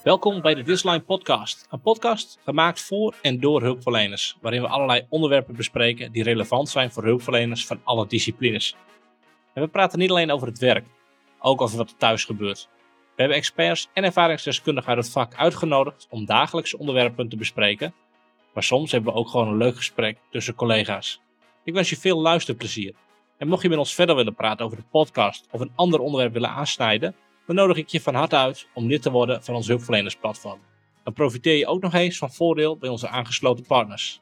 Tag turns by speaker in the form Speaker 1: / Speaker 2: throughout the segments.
Speaker 1: Welkom bij de Disline Podcast. Een podcast gemaakt voor en door hulpverleners, waarin we allerlei onderwerpen bespreken die relevant zijn voor hulpverleners van alle disciplines. En we praten niet alleen over het werk, ook over wat er thuis gebeurt. We hebben experts en ervaringsdeskundigen uit het vak uitgenodigd om dagelijkse onderwerpen te bespreken, maar soms hebben we ook gewoon een leuk gesprek tussen collega's. Ik wens je veel luisterplezier. En mocht je met ons verder willen praten over de podcast of een ander onderwerp willen aansnijden, dan nodig ik je van harte uit om lid te worden van ons hulpverlenersplatform. Dan profiteer je ook nog eens van voordeel bij onze aangesloten partners.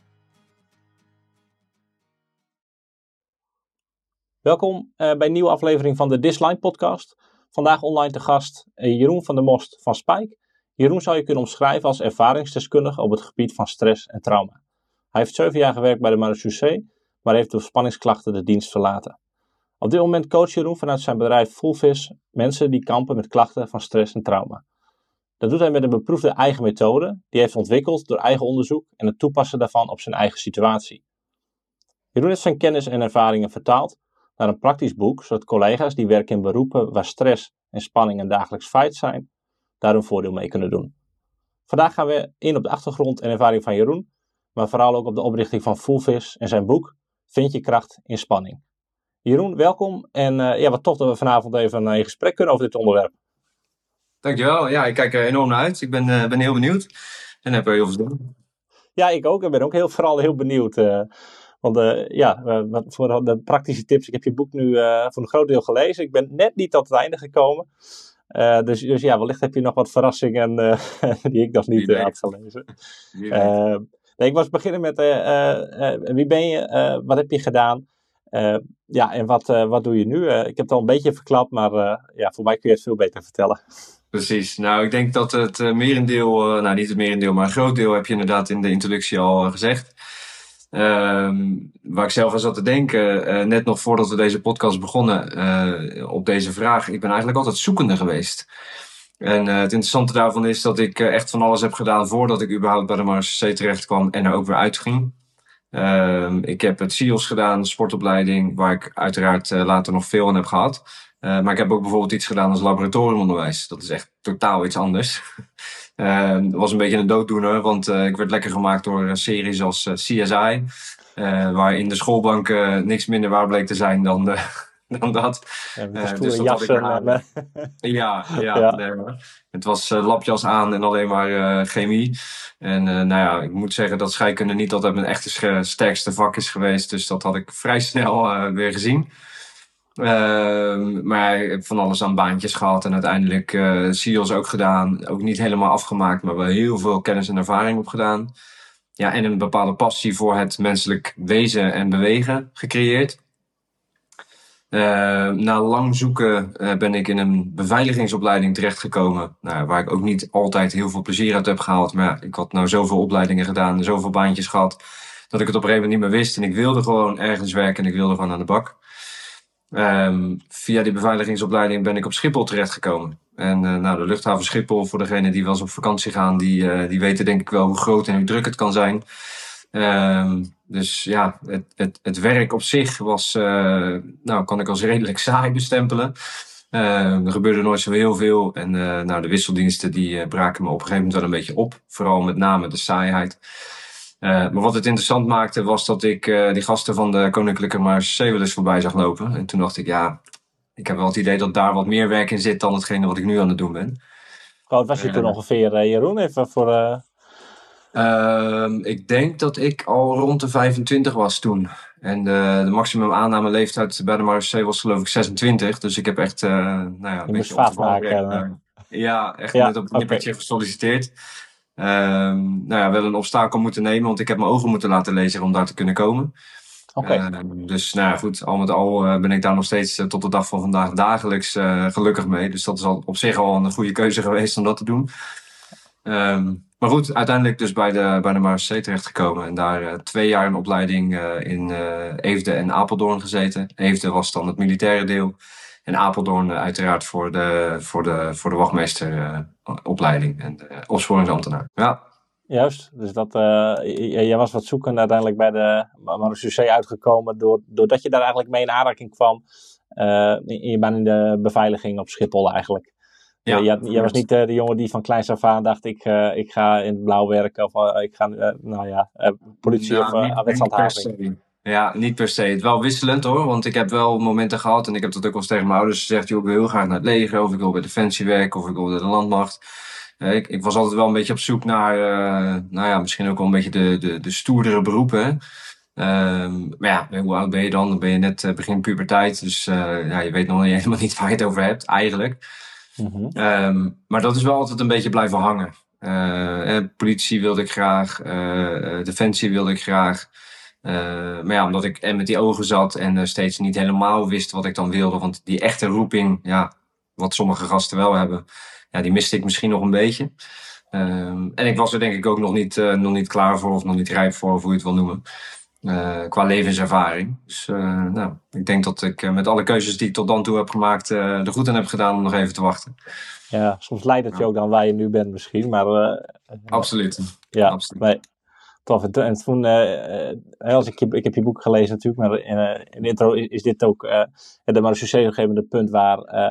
Speaker 1: Welkom bij een nieuwe aflevering van de Disline podcast. Vandaag online te gast Jeroen van der Most van Spijk. Jeroen zou je kunnen omschrijven als ervaringsdeskundige op het gebied van stress en trauma. Hij heeft 7 jaar gewerkt bij de marechaussee, maar heeft door spanningsklachten de dienst verlaten. Op dit moment coacht Jeroen vanuit zijn bedrijf Fullvis mensen die kampen met klachten van stress en trauma. Dat doet hij met een beproefde eigen methode, die hij heeft ontwikkeld door eigen onderzoek en het toepassen daarvan op zijn eigen situatie. Jeroen heeft zijn kennis en ervaringen vertaald naar een praktisch boek, zodat collega's die werken in beroepen waar stress en spanning een dagelijks feit zijn, daar een voordeel mee kunnen doen. Vandaag gaan we in op de achtergrond en ervaring van Jeroen, maar vooral ook op de oprichting van Fullvis en zijn boek Vind je kracht in spanning. Jeroen, welkom en wat tof dat we vanavond even in gesprek kunnen over dit onderwerp.
Speaker 2: Dankjewel, ja, ik kijk er enorm naar uit. Ik ben heel benieuwd en heb er heel veel zin in.
Speaker 1: Ja, ik ook. Ik ben ook vooral heel benieuwd. Voor de praktische tips. Ik heb je boek nu voor een groot deel gelezen. Ik ben net niet tot het einde gekomen. Dus wellicht heb je nog wat verrassingen die ik nog niet had gelezen. Ik was beginnen met wie ben je? Wat heb je gedaan? En wat doe je nu? Ik heb het al een beetje verklapt, maar voor mij kun je het veel beter vertellen.
Speaker 2: Precies. Nou, ik denk dat het merendeel, niet het merendeel, maar een groot deel heb je inderdaad in de introductie al gezegd. Waar ik zelf aan zat te denken, net nog voordat we deze podcast begonnen, op deze vraag. Ik ben eigenlijk altijd zoekende geweest. En het interessante daarvan is dat ik echt van alles heb gedaan voordat ik überhaupt bij de marechaussee terecht kwam en er ook weer uitging. Ik heb het CIOS gedaan, sportopleiding, waar ik uiteraard later nog veel aan heb gehad. Maar ik heb ook bijvoorbeeld iets gedaan als laboratoriumonderwijs. Dat is echt totaal iets anders. Dat was een beetje een dooddoener, want ik werd lekker gemaakt door series als CSI. Waarin de schoolbank niks minder waar bleek te zijn dan dat.
Speaker 1: Dus dat had ik
Speaker 2: Ja. Nee, het was labjas aan en alleen maar chemie. En ik moet zeggen dat scheikunde niet altijd mijn echte sterkste vak is geweest. Dus dat had ik vrij snel weer gezien. Maar ik heb van alles aan baantjes gehad en uiteindelijk CIO's ook gedaan. Ook niet helemaal afgemaakt, maar wel heel veel kennis en ervaring opgedaan. Ja, en een bepaalde passie voor het menselijk wezen en bewegen gecreëerd. Na lang zoeken ben ik in een beveiligingsopleiding terechtgekomen. Waar ik ook niet altijd heel veel plezier uit heb gehaald. Maar ja, ik had nou zoveel opleidingen gedaan, zoveel baantjes gehad, dat ik het op een gegeven moment niet meer wist. En ik wilde gewoon ergens werken en ik wilde gewoon aan de bak. Via die beveiligingsopleiding ben ik op Schiphol terechtgekomen. En de luchthaven Schiphol, voor degenen die wel eens op vakantie gaan, die weten denk ik wel hoe groot en hoe druk het kan zijn. Dus ja, het werk op zich was, kan ik als redelijk saai bestempelen. Er gebeurde nooit zo heel veel. En de wisseldiensten die braken me op een gegeven moment wel een beetje op. Vooral met name de saaiheid. Maar wat het interessant maakte was dat ik die gasten van de Koninklijke Marechaussee wel eens voorbij zag lopen. En toen dacht ik, ik heb wel het idee dat daar wat meer werk in zit dan hetgene wat ik nu aan het doen ben.
Speaker 1: Hoe oud was je toen ongeveer, Jeroen? Even voor...
Speaker 2: Ik denk dat ik al rond de 25 was toen. En de maximum aannameleeftijd bij de marechaussee was geloof ik 26. Dus ik heb echt een beetje op de bal gekregen. Net op het nippertje gesolliciteerd. Wel een obstakel moeten nemen, want ik heb mijn ogen moeten laten lezen om daar te kunnen komen. Dus goed, al met al ben ik daar nog steeds tot de dag van vandaag dagelijks gelukkig mee. Dus dat is op zich al een goede keuze geweest om dat te doen. Maar goed, uiteindelijk dus bij de marechaussee terechtgekomen. En daar 2 jaar een opleiding in Eefde en Apeldoorn gezeten. Eefde was dan het militaire deel. En Apeldoorn uiteraard voor de wachtmeesteropleiding en de opsporingsambtenaar. Ja.
Speaker 1: Juist, dus jij was wat zoekend uiteindelijk bij de marechaussee uitgekomen doordat je daar eigenlijk mee in aanraking kwam in je baan in de beveiliging op Schiphol eigenlijk. Jij was niet de jongen die van kleins af aan dacht, ik ga in het blauw werken of ik ga, politie of wetshandhaving.
Speaker 2: Ja, niet per se. Het is wel wisselend hoor, want ik heb wel momenten gehad en ik heb dat ook wel eens tegen mijn ouders gezegd, joh, ik wil heel graag naar het leger of ik wil bij Defensie werken of ik wil bij de landmacht. Ik was altijd wel een beetje op zoek naar, misschien ook wel een beetje de stoerdere beroepen. Maar ja, hoe oud ben je dan? Dan ben je net begin puberteit, dus je weet nog helemaal niet waar je het over hebt eigenlijk. Mm-hmm. Maar dat is wel altijd een beetje blijven hangen. Politie wilde ik graag, Defensie wilde ik graag. Maar ja, omdat ik met die ogen zat en steeds niet helemaal wist wat ik dan wilde. Want die echte roeping, wat sommige gasten wel hebben, die miste ik misschien nog een beetje. En ik was er denk ik ook nog niet klaar voor of nog niet rijp voor, of hoe je het wil noemen. Qua levenservaring. Dus ik denk dat ik met alle keuzes die ik tot dan toe heb gemaakt er goed aan heb gedaan om nog even te wachten.
Speaker 1: Ja, soms leidt het je ook dan waar je nu bent misschien, maar...
Speaker 2: Absoluut.
Speaker 1: Ja,
Speaker 2: absoluut.
Speaker 1: Nee, tof. En toen, ik heb je boek gelezen natuurlijk, maar in de intro is dit ook de marechaussee op een gegeven moment het punt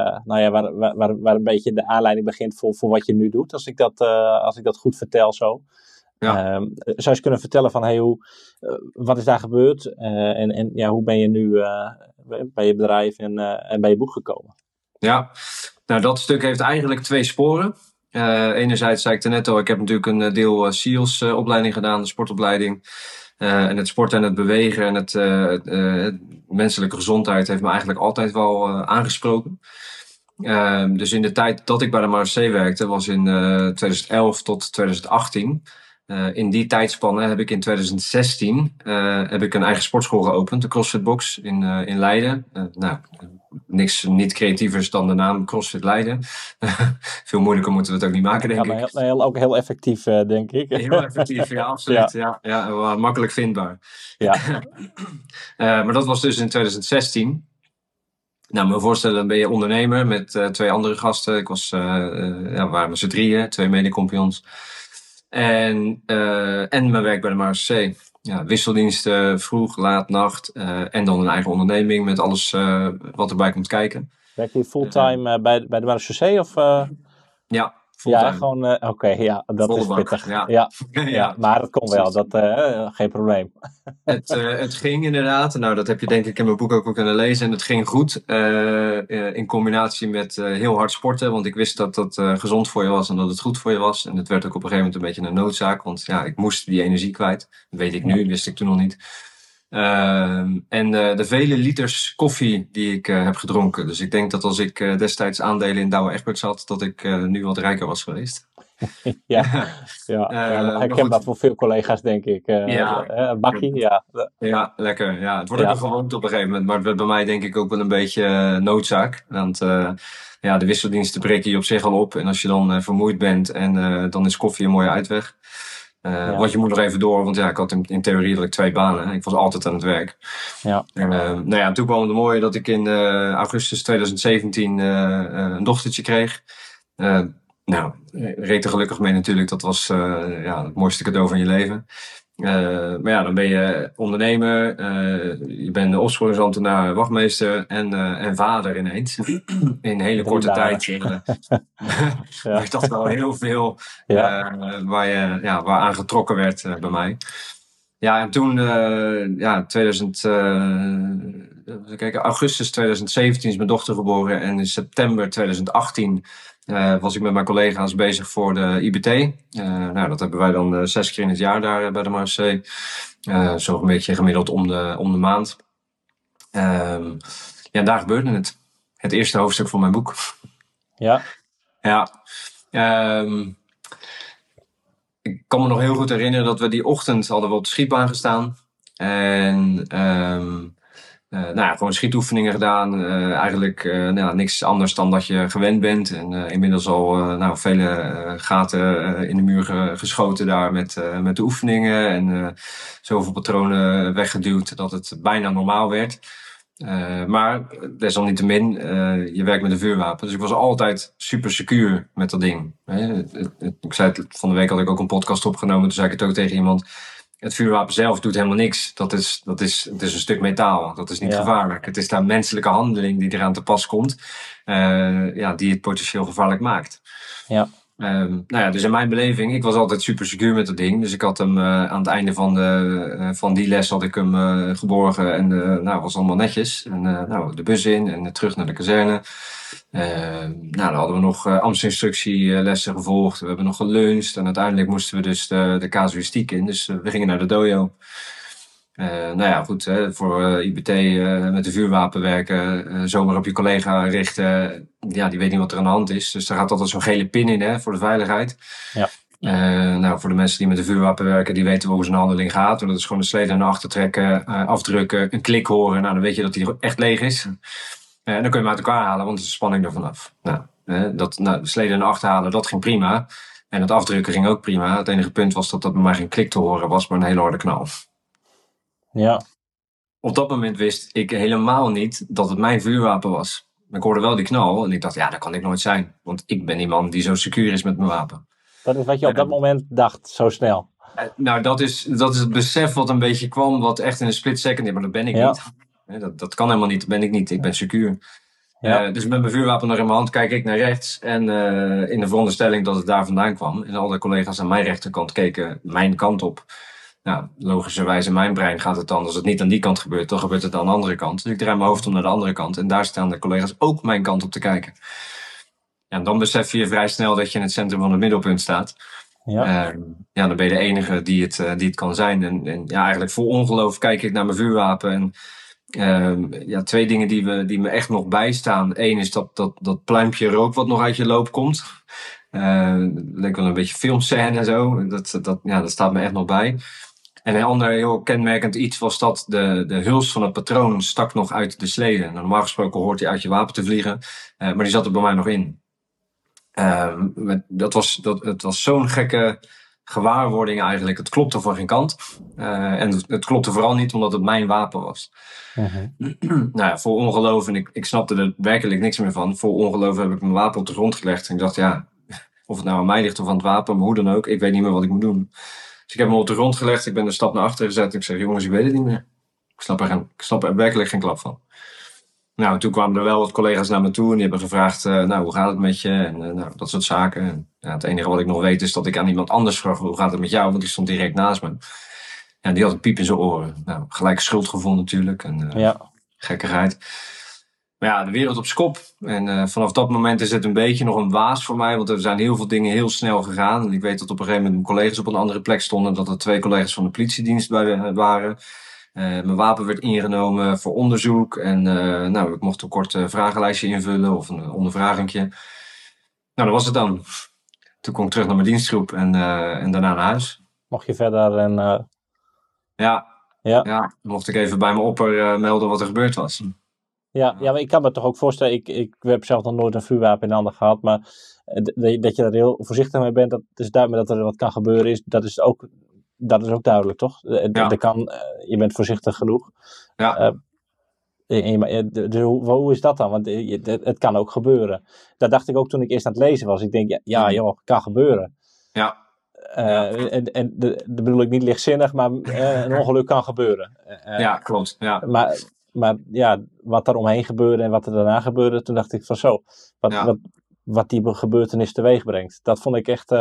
Speaker 1: waar een beetje de aanleiding begint voor wat je nu doet, als ik dat goed vertel zo. Ja. Zou je eens kunnen vertellen van wat is daar gebeurd en hoe ben je nu bij je bedrijf en bij je boek gekomen?
Speaker 2: Ja, nou dat stuk heeft eigenlijk 2 sporen. Enerzijds zei ik er net al, ik heb natuurlijk een deel SEALS opleiding gedaan, de sportopleiding. En het sporten en het bewegen en het menselijke gezondheid heeft me eigenlijk altijd wel aangesproken. Dus in de tijd dat ik bij de marechaussee werkte, was in 2011 tot 2018. In die tijdspanne heb ik in 2016 heb ik een eigen sportschool geopend, de CrossFit Box in Leiden. Niks niet creatievers dan de naam CrossFit Leiden. Veel moeilijker moeten we het ook niet maken, denk ik.
Speaker 1: Maar ook heel effectief, denk ik.
Speaker 2: Heel effectief, ja, absoluut. Ja, makkelijk vindbaar. Ja. Maar dat was dus in 2016. Nou, me voorstellen, dan ben je ondernemer met 2 andere gasten. Ik we waren met z'n 3, 2 mede-compagnons. En mijn werk bij de marechaussee. Ja, wisseldiensten, vroeg, laat, nacht. En dan een eigen onderneming met alles wat erbij komt kijken.
Speaker 1: Werk je fulltime bij de marechaussee of?
Speaker 2: Ja, fulltime.
Speaker 1: Ja, gewoon, dat volle is pittig. Ja, maar dat kon wel, geen probleem.
Speaker 2: Het ging inderdaad, dat heb je denk ik in mijn boek ook kunnen lezen. En het ging goed, in combinatie met heel hard sporten. Want ik wist dat dat gezond voor je was en dat het goed voor je was. En het werd ook op een gegeven moment een beetje een noodzaak. Want ik moest die energie kwijt. Dat weet ik nu, wist ik toen nog niet. En de vele liters koffie die ik heb gedronken. Dus ik denk dat als ik destijds aandelen in Douwe Egberts had, dat ik nu wat rijker was geweest.
Speaker 1: Herkenbaar voor veel collega's, denk ik. Bakkie, ja.
Speaker 2: Ja, lekker. Ja. Het wordt ook een gewoonte op een gegeven moment. Maar het werd bij mij denk ik ook wel een beetje noodzaak. Want de wisseldiensten breken je op zich al op. En als je dan vermoeid bent en dan is koffie een mooie uitweg. Want je moet nog even door, want ik had in theorie dat ik 2 banen. Ik was altijd aan het werk. Ja. Toen kwam het mooie dat ik in augustus 2017 een dochtertje kreeg. Reed er gelukkig mee natuurlijk. Dat was het mooiste cadeau van je leven. Dan ben je ondernemer. Je bent de opsporingsambtenaar, wachtmeester en vader ineens. In een hele korte tijd. Maar ik dacht wel heel veel waar aan getrokken werd bij mij. Ja, en toen, augustus 2017 is mijn dochter geboren. En in september 2018 was ik met mijn collega's bezig voor de IBT. Dat hebben wij dan 6 keer in het jaar daar bij de marechaussee. Zo een beetje gemiddeld om de maand. Daar gebeurde het. Het eerste hoofdstuk van mijn boek.
Speaker 1: Ja.
Speaker 2: Ja. Ik kan me nog heel goed herinneren dat we die ochtend hadden we op de schietbaan gestaan. En gewoon schietoefeningen gedaan. Eigenlijk niks anders dan dat je gewend bent. En inmiddels al vele gaten in de muur geschoten daar met de oefeningen. En zoveel patronen weggeduwd dat het bijna normaal werd. Maar desalniettemin, je werkt met een vuurwapen. Dus ik was altijd super secuur met dat ding. Ik zei het, van de week had ik ook een podcast opgenomen. Toen zei ik het ook tegen iemand. Het vuurwapen zelf doet helemaal niks. Het is een stuk metaal. Dat is niet gevaarlijk. Het is daar menselijke handeling die eraan te pas komt. Die het potentieel gevaarlijk maakt.
Speaker 1: Ja.
Speaker 2: Dus in mijn beleving, ik was altijd super secuur met dat ding. Dus ik had hem aan het einde van die les had ik hem geborgen. En was allemaal netjes. En de bus in en terug naar de kazerne. Dan hadden we nog ambtsinstructielessen gevolgd. We hebben nog geluncht. En uiteindelijk moesten we dus de casuïstiek in. Dus we gingen naar de dojo. Voor IBT met de vuurwapen werken, zomaar op je collega richten. Ja, die weet niet wat er aan de hand is. Dus daar gaat altijd zo'n gele pin in, voor de veiligheid.
Speaker 1: Ja.
Speaker 2: Voor de mensen die met de vuurwapen werken, die weten hoe zo'n handeling gaat. Dat is gewoon de slede naar achter trekken, afdrukken, een klik horen. Nou, dan weet je dat die echt leeg is. Dan kun je hem uit elkaar halen, want er is spanning er vanaf. De slede naar achter halen, dat ging prima. En het afdrukken ging ook prima. Het enige punt was dat bij mij geen klik te horen was, maar een hele harde knal.
Speaker 1: Ja.
Speaker 2: Op dat moment wist ik helemaal niet dat het mijn vuurwapen was. Ik hoorde wel die knal en ik dacht, dat kan ik nooit zijn. Want ik ben die man die zo secuur is met mijn wapen.
Speaker 1: Dat is wat je op dat moment dacht, zo snel.
Speaker 2: Dat is het besef wat een beetje kwam, wat echt in een split second, maar dat ben ik niet. Dat kan helemaal niet, dat ben ik niet. Ik ben secuur. Ja. Dus met mijn vuurwapen nog in mijn hand kijk ik naar rechts. En in de veronderstelling dat het daar vandaan kwam. En alle collega's aan mijn rechterkant keken mijn kant op. Nou, logischerwijs in mijn brein gaat het dan, als het niet aan die kant gebeurt, dan gebeurt het aan de andere kant. Dus ik draai mijn hoofd om naar de andere kant. En daar staan de collega's ook mijn kant op te kijken. Ja, en dan besef je vrij snel dat je in het centrum van het middelpunt staat.
Speaker 1: Ja.
Speaker 2: Dan ben je de enige die het kan zijn. En eigenlijk vol ongeloof kijk ik naar mijn vuurwapen. En twee dingen die me echt nog bijstaan. Eén is dat pluimpje rook wat nog uit je loop komt. Leek wel een beetje filmscène en zo. Dat staat me echt nog bij. En een ander heel kenmerkend iets was dat de huls van het patroon stak nog uit de slede. Nou, normaal gesproken hoort hij uit je wapen te vliegen. Maar die zat er bij mij nog in. Het was zo'n gekke gewaarwording eigenlijk. Het klopte van geen kant. En het klopte vooral niet omdat het mijn wapen was.
Speaker 1: Uh-huh.
Speaker 2: Vol ongeloof, en ik snapte er werkelijk niks meer van. Vol ongeloof heb ik mijn wapen op de grond gelegd. En ik dacht, of het nou aan mij ligt of aan het wapen, maar hoe dan ook, ik weet niet meer wat ik moet doen. Dus ik heb hem op de grond gelegd, ik ben een stap naar achter gezet. En ik zeg, jongens, ik weet het niet meer. Ik snap er werkelijk geen klap van. Nou, toen kwamen er wel wat collega's naar me toe en die hebben gevraagd, hoe gaat het met je? En dat soort zaken. En, het enige wat ik nog weet is dat ik aan iemand anders vroeg, hoe gaat het met jou? Want die stond direct naast me. En die had een piep in zijn oren. Nou, gelijk schuldgevoel natuurlijk. En gekkigheid. Maar de wereld op skop. En vanaf dat moment is het een beetje nog een waas voor mij. Want er zijn heel veel dingen heel snel gegaan. En ik weet dat op een gegeven moment mijn collega's op een andere plek stonden. Dat er 2 collega's van de politiedienst bij waren. Mijn wapen werd ingenomen voor onderzoek. En ik mocht een kort vragenlijstje invullen. Of een ondervragingje. Nou, dat was het dan. Toen kon ik terug naar mijn dienstgroep. En daarna naar huis.
Speaker 1: Mocht je verder en...
Speaker 2: Ja, mocht ik even bij mijn opper melden wat er gebeurd was.
Speaker 1: Ja, maar ik kan me toch ook voorstellen, ik heb zelf nog nooit een vuurwapen in de handen gehad, maar dat je daar heel voorzichtig mee bent, dat is duidelijk dat er wat kan gebeuren, dat is ook duidelijk, toch? Je bent voorzichtig genoeg.
Speaker 2: Ja.
Speaker 1: Hoe is dat dan? Want het kan ook gebeuren. Dat dacht ik ook toen ik eerst aan het lezen was. Ik denk, het kan gebeuren.
Speaker 2: Ja.
Speaker 1: En dat bedoel ik niet lichtzinnig, maar een ongeluk kan gebeuren.
Speaker 2: Ja, klopt. Ja.
Speaker 1: Maar wat er omheen gebeurde en wat er daarna gebeurde, toen dacht ik van zo, wat die gebeurtenis teweeg brengt. Dat vond ik echt,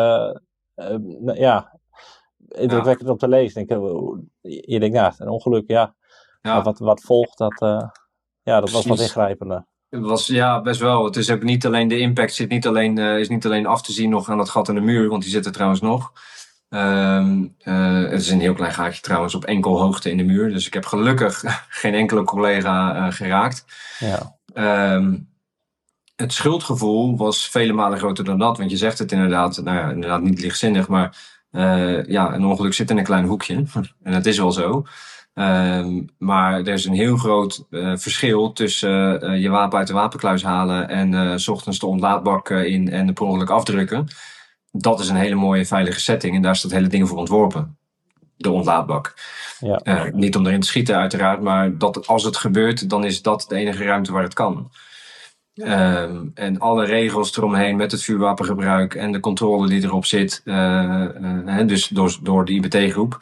Speaker 1: indrukwekkend om te lezen. Je denkt, een ongeluk, maar wat volgt, dat was wat ingrijpender.
Speaker 2: Het was best wel. Het is ook niet alleen de impact is niet alleen af te zien nog aan het gat in de muur, want die zit er trouwens nog. Het is een heel klein gaatje trouwens op enkel hoogte in de muur. Dus ik heb gelukkig geen enkele collega geraakt.
Speaker 1: Ja.
Speaker 2: Het schuldgevoel was vele malen groter dan dat. Want je zegt het inderdaad, inderdaad niet lichtzinnig, maar een ongeluk zit in een klein hoekje. En dat is wel zo. Maar er is een heel groot verschil tussen je wapen uit de wapenkluis halen en 's ochtends de ontlaadbak in en de per ongeluk afdrukken. Dat is een hele mooie veilige setting en daar is dat hele ding voor ontworpen. De ontlaadbak.
Speaker 1: Ja.
Speaker 2: Niet om erin te schieten uiteraard, maar als het gebeurt, dan is dat de enige ruimte waar het kan. En alle regels eromheen met het vuurwapengebruik en de controle die erop zit, dus door de IBT-groep,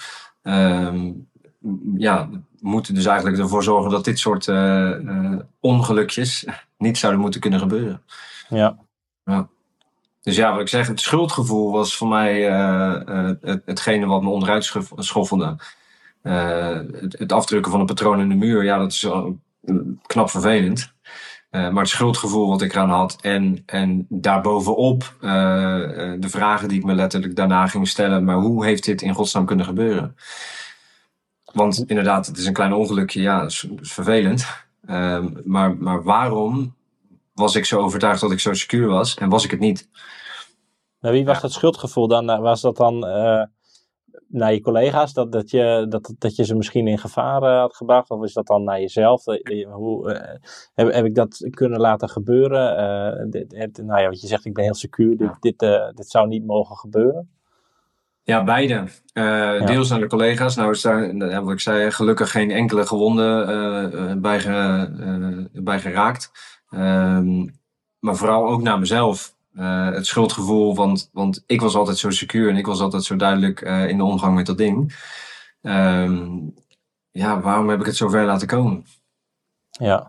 Speaker 2: moeten dus eigenlijk ervoor zorgen dat dit soort ongelukjes niet zouden moeten kunnen gebeuren.
Speaker 1: Ja.
Speaker 2: Dus ja, wat ik zeg, het schuldgevoel was voor mij hetgene wat me onderuit schoffelde. Het afdrukken van een patroon in de muur, ja, dat is knap vervelend. Maar het schuldgevoel wat ik eraan had en daarbovenop de vragen die ik me letterlijk daarna ging stellen. Maar hoe heeft dit in godsnaam kunnen gebeuren? Want inderdaad, het is een klein ongelukje, ja, dat is vervelend. Maar waarom was ik zo overtuigd dat ik zo secuur was en was ik het niet?
Speaker 1: Nou, wie was dat schuldgevoel dan? Was dat dan naar je collega's? Dat je ze misschien in gevaar had gebracht? Of is dat dan naar jezelf? Hoe heb ik dat kunnen laten gebeuren? Wat je zegt, ik ben heel secuur. Dit zou niet mogen gebeuren.
Speaker 2: Ja, beide. Deels naar de collega's. Nou is daar, wat ik zei, gelukkig geen enkele gewonde bij geraakt. Maar vooral ook naar mezelf. Het schuldgevoel, want ik was altijd zo secuur en ik was altijd zo duidelijk in de omgang met dat ding. Waarom heb ik het zo ver laten komen?
Speaker 1: Ja.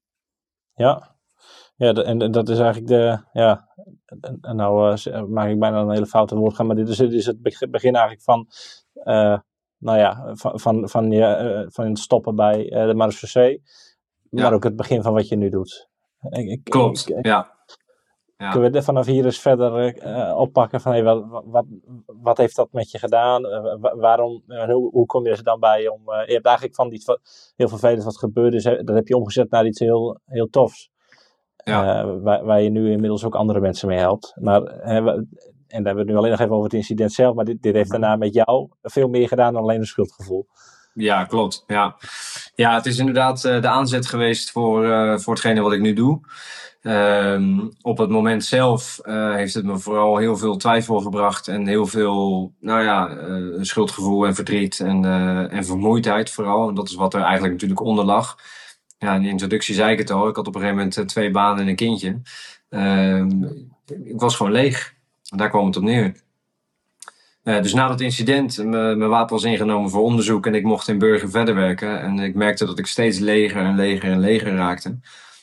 Speaker 1: En dat is eigenlijk nou maak ik bijna een hele foute woordgaan, maar dit is het begin eigenlijk van van het stoppen bij de Marseillais, maar ook het begin van wat je nu doet.
Speaker 2: Klopt, ja.
Speaker 1: Kunnen we vanaf hier eens verder oppakken van wat heeft dat met je gedaan? Waarom, hoe kom je er dan bij om... je hebt eigenlijk van iets heel vervelend wat gebeurd is, dat heb je omgezet naar iets heel, heel tofs. Ja. Waar je nu inmiddels ook andere mensen mee helpt. Maar, en daar hebben we het nu alleen nog even over het incident zelf, maar dit heeft daarna met jou veel meer gedaan dan alleen een schuldgevoel.
Speaker 2: Ja, klopt. Ja, het is inderdaad de aanzet geweest voor hetgene wat ik nu doe. Op het moment zelf heeft het me vooral heel veel twijfel gebracht en heel veel schuldgevoel en verdriet en vermoeidheid vooral. En dat is wat er eigenlijk natuurlijk onder lag. Ja, in de introductie zei ik het al, ik had op een gegeven moment 2 banen en een kindje. Ik was gewoon leeg. Daar kwam het op neer. Dus na dat incident, mijn wapen was ingenomen voor onderzoek en ik mocht in Burger verder werken. En ik merkte dat ik steeds leger raakte.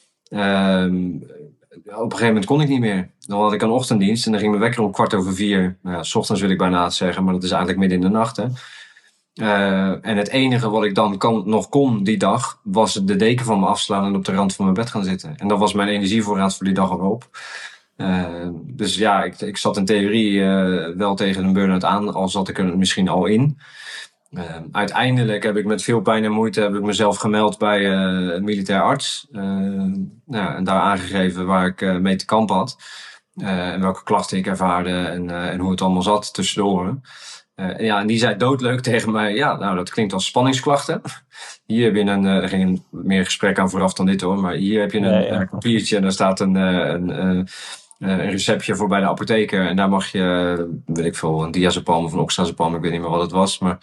Speaker 2: Op een gegeven moment kon ik niet meer. Dan had ik een ochtenddienst en dan ging mijn wekker om 4:15. Nou, 's ochtends wil ik bijna zeggen, maar dat is eigenlijk midden in de nacht. Hè. En het enige wat ik dan nog kon die dag, was de deken van me afslaan en op de rand van mijn bed gaan zitten. En dat was mijn energievoorraad voor die dag al op. Dus ja, ik zat in theorie wel tegen een burn-out aan, al zat ik er misschien al in. Uiteindelijk heb ik met veel pijn en moeite mezelf gemeld bij een militair arts. En daar aangegeven waar ik mee te kampen had. En welke klachten ik ervaarde en hoe het allemaal zat tussen de oren. En die zei doodleuk tegen mij, ja, nou dat klinkt als spanningsklachten. Hier heb je er ging meer gesprek aan vooraf dan dit hoor, maar hier heb je een papiertje en daar staat een receptje voor bij de apotheker. En daar mag je, weet ik veel, een diazepam of een oxazepam, ik weet niet meer wat het was, maar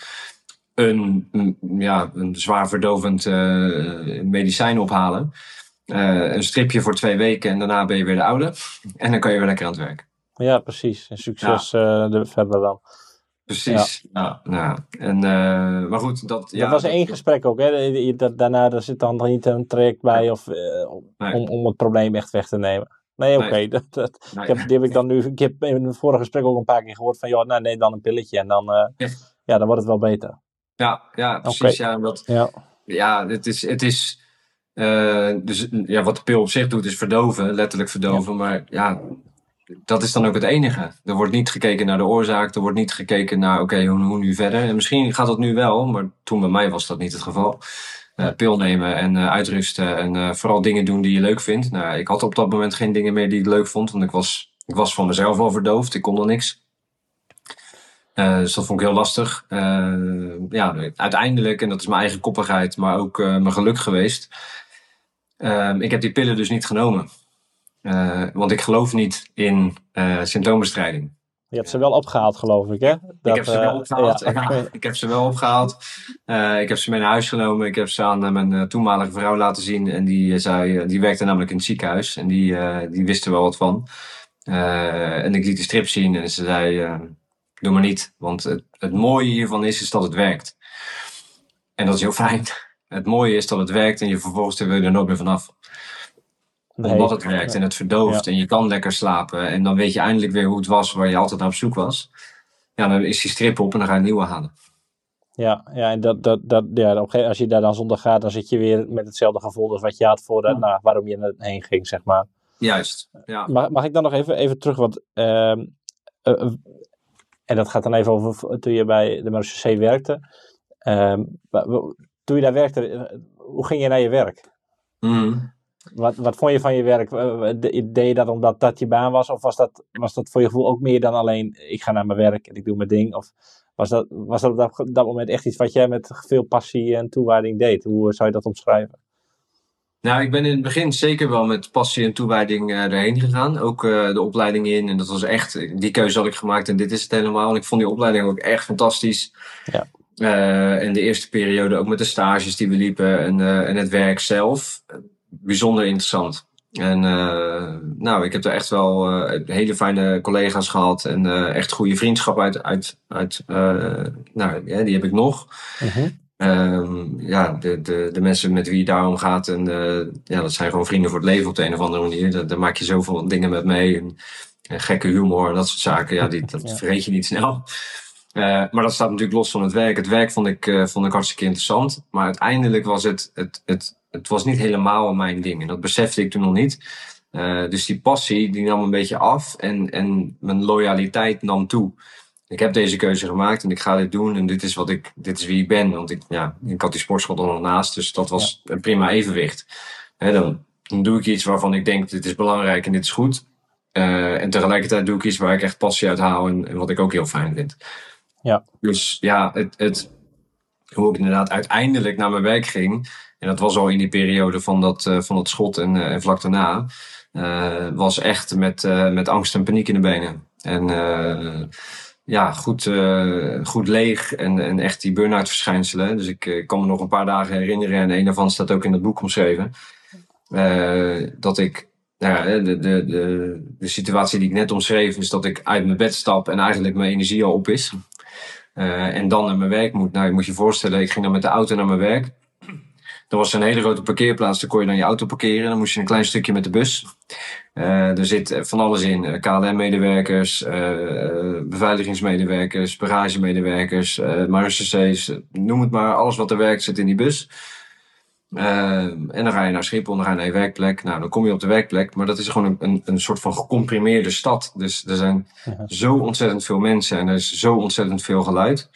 Speaker 2: een zwaar verdovend medicijn ophalen. Een stripje voor 2 weken en daarna ben je weer de oude. En dan kan je weer lekker aan het werk.
Speaker 1: Ja, precies. En succes verder dan.
Speaker 2: Precies. Ja. Maar goed, dat
Speaker 1: was 1 gesprek ook, hè? Daarna zit dan niet een traject bij om het probleem echt weg te nemen. Nee, oké. Nee. Die heb ik dan nu. Ik heb in het vorige gesprek ook een paar keer gehoord van, dan een pilletje en dan, dan wordt het wel beter.
Speaker 2: Ja, precies. Okay. Het is dus wat de pil op zich doet is verdoven, letterlijk verdoven, maar ja, dat is dan ook het enige. Er wordt niet gekeken naar de oorzaak, er wordt niet gekeken naar hoe nu verder. En misschien gaat dat nu wel, maar toen bij mij was dat niet het geval. Pil nemen en uitrusten en vooral dingen doen die je leuk vindt. Nou, ik had op dat moment geen dingen meer die ik leuk vond, want ik was van mezelf al verdoofd, ik kon er niks. Dus dat vond ik heel lastig. Uiteindelijk, en dat is mijn eigen koppigheid, maar ook mijn geluk geweest. Ik heb die pillen dus niet genomen. Want ik geloof niet in symptoombestrijding.
Speaker 1: Je hebt ze wel opgehaald, geloof ik, hè?
Speaker 2: Ik heb ze wel opgehaald. Ik heb ze wel opgehaald. Ik heb ze mee naar huis genomen. Ik heb ze aan mijn toenmalige vrouw laten zien. En die werkte namelijk in het ziekenhuis. En die wist er wel wat van. En ik liet de strip zien. En ze zei, doe maar niet. Want het mooie hiervan is dat het werkt. En dat is heel fijn. Het mooie is dat het werkt en je vervolgens wil je er nooit meer vanaf. Omdat het werkt en het verdooft en je kan lekker slapen. En dan weet je eindelijk weer hoe het was waar je altijd naar op zoek was. Ja, dan is die strip op en dan ga je een nieuwe halen.
Speaker 1: Ja, en als je daar dan zonder gaat, dan zit je weer met hetzelfde gevoel als wat je had voordat, waarom je er heen ging, zeg maar.
Speaker 2: Juist, ja.
Speaker 1: Mag ik dan nog even terug, want en dat gaat dan even over toen je bij de Marseillais werkte. Toen je daar werkte, hoe ging je naar je werk? Wat vond je van je werk? Deed je dat omdat dat je baan was? Of was dat voor je gevoel ook meer dan alleen ik ga naar mijn werk en ik doe mijn ding? Of was dat op dat moment echt iets wat jij met veel passie en toewijding deed? Hoe zou je dat omschrijven?
Speaker 2: Nou, ik ben in het begin zeker wel met passie en toewijding erheen gegaan. Ook de opleiding in. En dat was echt, die keuze had ik gemaakt en dit is het helemaal. En ik vond die opleiding ook echt fantastisch.
Speaker 1: Ja.
Speaker 2: En de eerste periode ook met de stages die we liepen en het werk zelf. Bijzonder interessant. En ik heb er echt wel hele fijne collega's gehad. En echt goede vriendschap die heb ik nog. De mensen met wie je daar omgaat. En dat zijn gewoon vrienden voor het leven op de een of andere manier. Daar maak je zoveel dingen met mee. En gekke humor, dat soort zaken. Ja, dat vergeet je niet snel. Maar dat staat natuurlijk los van het werk. Het werk vond ik hartstikke interessant. Maar uiteindelijk was het was niet helemaal mijn ding. En dat besefte ik toen nog niet. Dus die passie die nam een beetje af. En mijn loyaliteit nam toe. Ik heb deze keuze gemaakt en ik ga dit doen. En dit is wie ik ben. Want ik had die sportschool er nog naast. Dus dat was een prima evenwicht. Dan doe ik iets waarvan ik denk, dit is belangrijk en dit is goed. En tegelijkertijd doe ik iets waar ik echt passie uit haal. En wat ik ook heel fijn vind.
Speaker 1: Ja.
Speaker 2: Dus ja, hoe ik inderdaad uiteindelijk naar mijn werk ging. En dat was al in die periode van dat schot en vlak daarna. Was echt met angst en paniek in de benen. En goed leeg en echt die burn-out verschijnselen. Dus ik kan me nog een paar dagen herinneren. En een daarvan staat ook in het boek omschreven. Dat ik... de situatie die ik net omschreef is dat ik uit mijn bed stap en eigenlijk mijn energie al op is. En dan naar mijn werk moet. Nou, je moet je voorstellen, ik ging dan met de auto naar mijn werk. Er was een hele grote parkeerplaats, daar kon je dan je auto parkeren. Dan moest je een klein stukje met de bus. Er zit van alles in. KLM-medewerkers, beveiligingsmedewerkers, bagagemedewerkers, marechaussees, noem het maar. Alles wat er werkt zit in die bus. En dan ga je naar Schiphol, dan ga je naar je werkplek. Nou, dan kom je op de werkplek. Maar dat is gewoon een soort van gecomprimeerde stad. Dus er zijn zo ontzettend veel mensen en er is zo ontzettend veel geluid.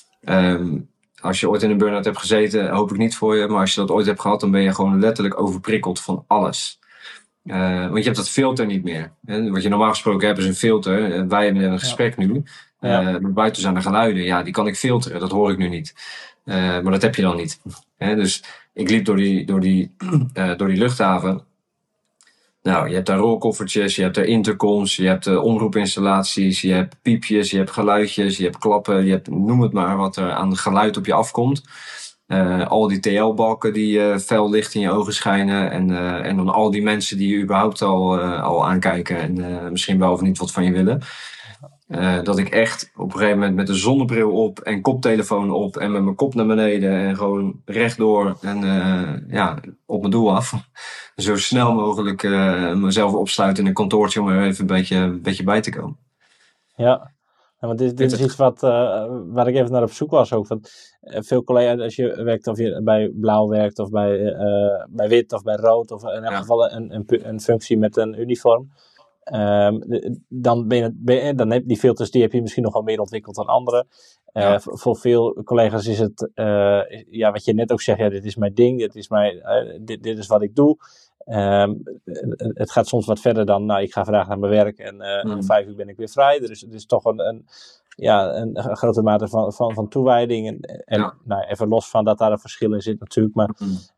Speaker 2: Als je ooit in een burn-out hebt gezeten, hoop ik niet voor je. Maar als je dat ooit hebt gehad, dan ben je gewoon letterlijk overprikkeld van alles. Want je hebt dat filter niet meer. Wat je normaal gesproken hebt is een filter. Wij hebben een gesprek nu. Buiten zijn er geluiden. Ja, die kan ik filteren. Dat hoor ik nu niet. Maar dat heb je dan niet. Dus ik liep door die luchthaven. Nou, je hebt daar rolkoffertjes, je hebt daar intercoms, je hebt omroepinstallaties, je hebt piepjes, je hebt geluidjes, je hebt klappen, je hebt noem het maar wat er aan geluid op je afkomt. Al die TL-balken die fel licht in je ogen schijnen en dan al die mensen die je überhaupt al aankijken en misschien wel of niet wat van je willen. Dat ik echt op een gegeven moment met een zonnebril op en koptelefoon op en met mijn kop naar beneden en gewoon rechtdoor en op mijn doel af. Zo snel mogelijk mezelf opsluiten in een kantoortje om er even een beetje bij te komen.
Speaker 1: Ja, want dit is iets waar ik even naar op zoek was ook. Want veel collega's, als je werkt of je bij blauw werkt of bij wit of bij rood of in elk geval een functie met een uniform. Dan heb die filters die heb je misschien nog wel meer ontwikkeld dan anderen. Voor veel collega's is het, wat je net ook zegt, dit is mijn ding, dit is wat ik doe. Het gaat soms wat verder dan, ik ga vandaag naar mijn werk en om 5 uur ben ik weer vrij. Er is toch een grote mate van toewijding. Even los van dat daar een verschil in zit natuurlijk, maar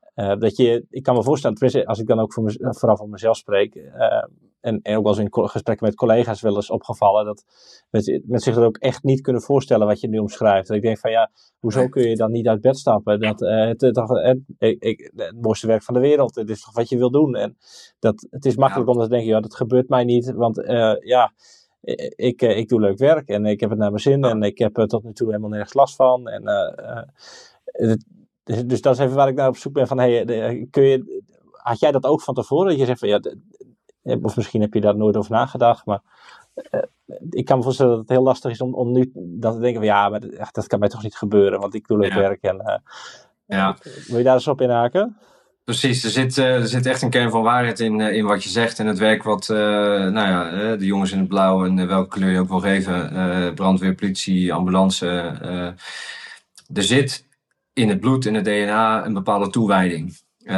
Speaker 1: ik kan me voorstellen, als ik dan ook vooral voor mezelf spreek, en ook wel eens in gesprekken met collega's wel eens opgevallen, dat mensen zich er ook echt niet kunnen voorstellen wat je nu omschrijft. Dat ik denk van hoezo kun je dan niet uit bed stappen? Het mooiste werk van de wereld, het is toch wat je wil doen. En het is makkelijk om te denken, dat gebeurt mij niet, want ik doe leuk werk en ik heb het naar mijn zin en ik heb tot nu toe helemaal nergens last van. En Dus dat is even waar ik naar op zoek ben van, had jij dat ook van tevoren? Dat je zegt van, of misschien heb je daar nooit over nagedacht, maar ik kan me voorstellen dat het heel lastig is om nu dan te denken van, maar dat kan mij toch niet gebeuren, want ik doe leuk werk. En, wil je daar eens op inhaken?
Speaker 2: Precies, er zit echt een kern van waarheid in wat je zegt. En het werk wat, de jongens in het blauw en welke kleur je ook wil geven, brandweer, politie, ambulance. Er zit in het bloed, in het DNA, een bepaalde toewijding.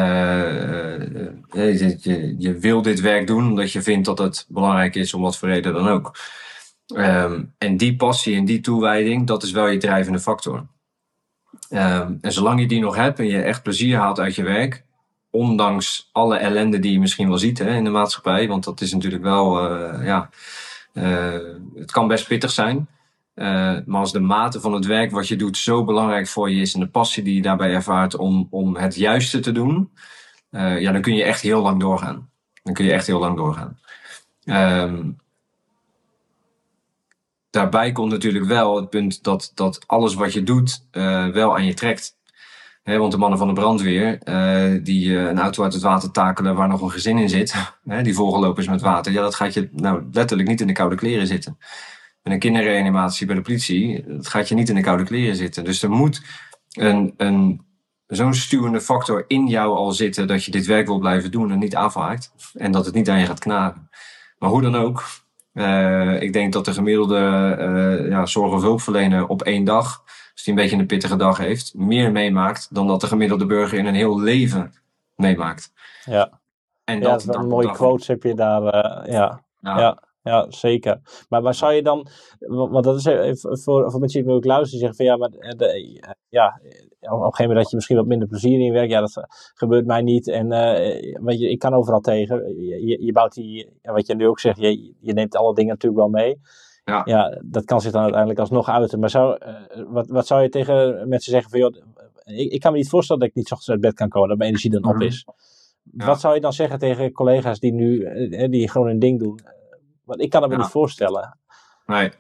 Speaker 2: Je wil dit werk doen omdat je vindt dat het belangrijk is, om wat voor reden dan ook. En die passie en die toewijding, dat is wel je drijvende factor. En zolang je die nog hebt en je echt plezier haalt uit je werk, ondanks alle ellende die je misschien wel ziet in de maatschappij, want dat is natuurlijk wel, het kan best pittig zijn. Maar als de mate van het werk wat je doet zo belangrijk voor je is en de passie die je daarbij ervaart om het juiste te doen, dan kun je echt heel lang doorgaan. Daarbij komt natuurlijk wel het punt dat alles wat je doet wel aan je trekt. Want de mannen van de brandweer die een auto uit het water takelen waar nog een gezin in zit, die volgelopen is met water, dat gaat je letterlijk niet in de koude kleren zitten. Met een kinderreanimatie bij de politie, dat gaat je niet in de koude kleren zitten. Dus er moet zo'n stuwende factor in jou al zitten dat je dit werk wil blijven doen en niet afhaakt. En dat het niet aan je gaat knagen. Maar hoe dan ook, ik denk dat de gemiddelde zorg- of hulpverlener op 1 dag, als die een beetje een pittige dag heeft, meer meemaakt dan dat de gemiddelde burger in een heel leven meemaakt.
Speaker 1: Ja, en dat een mooie quotes heb je daar. Ja, zeker. Maar zou je dan, want dat is even voor mensen die nu ook luisteren, die zeggen van op een gegeven moment dat je misschien wat minder plezier in je werk, dat gebeurt mij niet. En weet je, ik kan overal tegen. Je bouwt wat je nu ook zegt, je neemt alle dingen natuurlijk wel mee. Ja, dat kan zich dan uiteindelijk alsnog uiten. Maar wat zou je tegen mensen zeggen van, ik kan me niet voorstellen dat ik niet 's ochtends uit bed kan komen, dat mijn energie dan op is. Ja. Wat zou je dan zeggen tegen collega's die nu die gewoon een ding doen? Want ik kan het me niet voorstellen.
Speaker 2: Nee.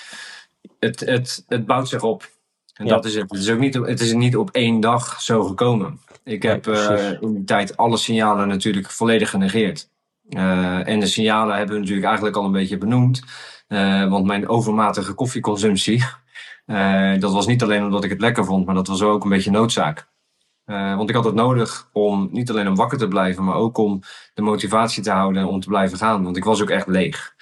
Speaker 2: Het bouwt zich op. En dat is het. Het is niet op 1 dag zo gekomen. Ik heb in die tijd alle signalen natuurlijk volledig genegeerd. En de signalen hebben we natuurlijk eigenlijk al een beetje benoemd. Want mijn overmatige koffieconsumptie, dat was niet alleen omdat ik het lekker vond, maar dat was ook een beetje noodzaak. Want ik had het nodig om niet alleen om wakker te blijven, maar ook om de motivatie te houden om te blijven gaan. Want ik was ook echt leeg.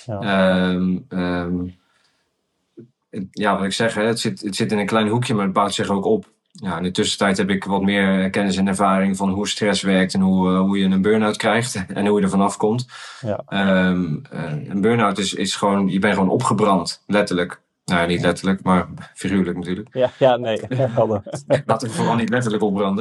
Speaker 2: Wat ik zeg, het zit in een klein hoekje, maar het bouwt zich ook op. Ja, in de tussentijd heb ik wat meer kennis en ervaring van hoe stress werkt en hoe je een burn-out krijgt en hoe je er vanaf komt. Ja. Een burn-out is gewoon, je bent gewoon opgebrand, letterlijk. Nou, niet letterlijk, maar figuurlijk natuurlijk.
Speaker 1: Nee.
Speaker 2: Laten we vooral niet letterlijk opbranden.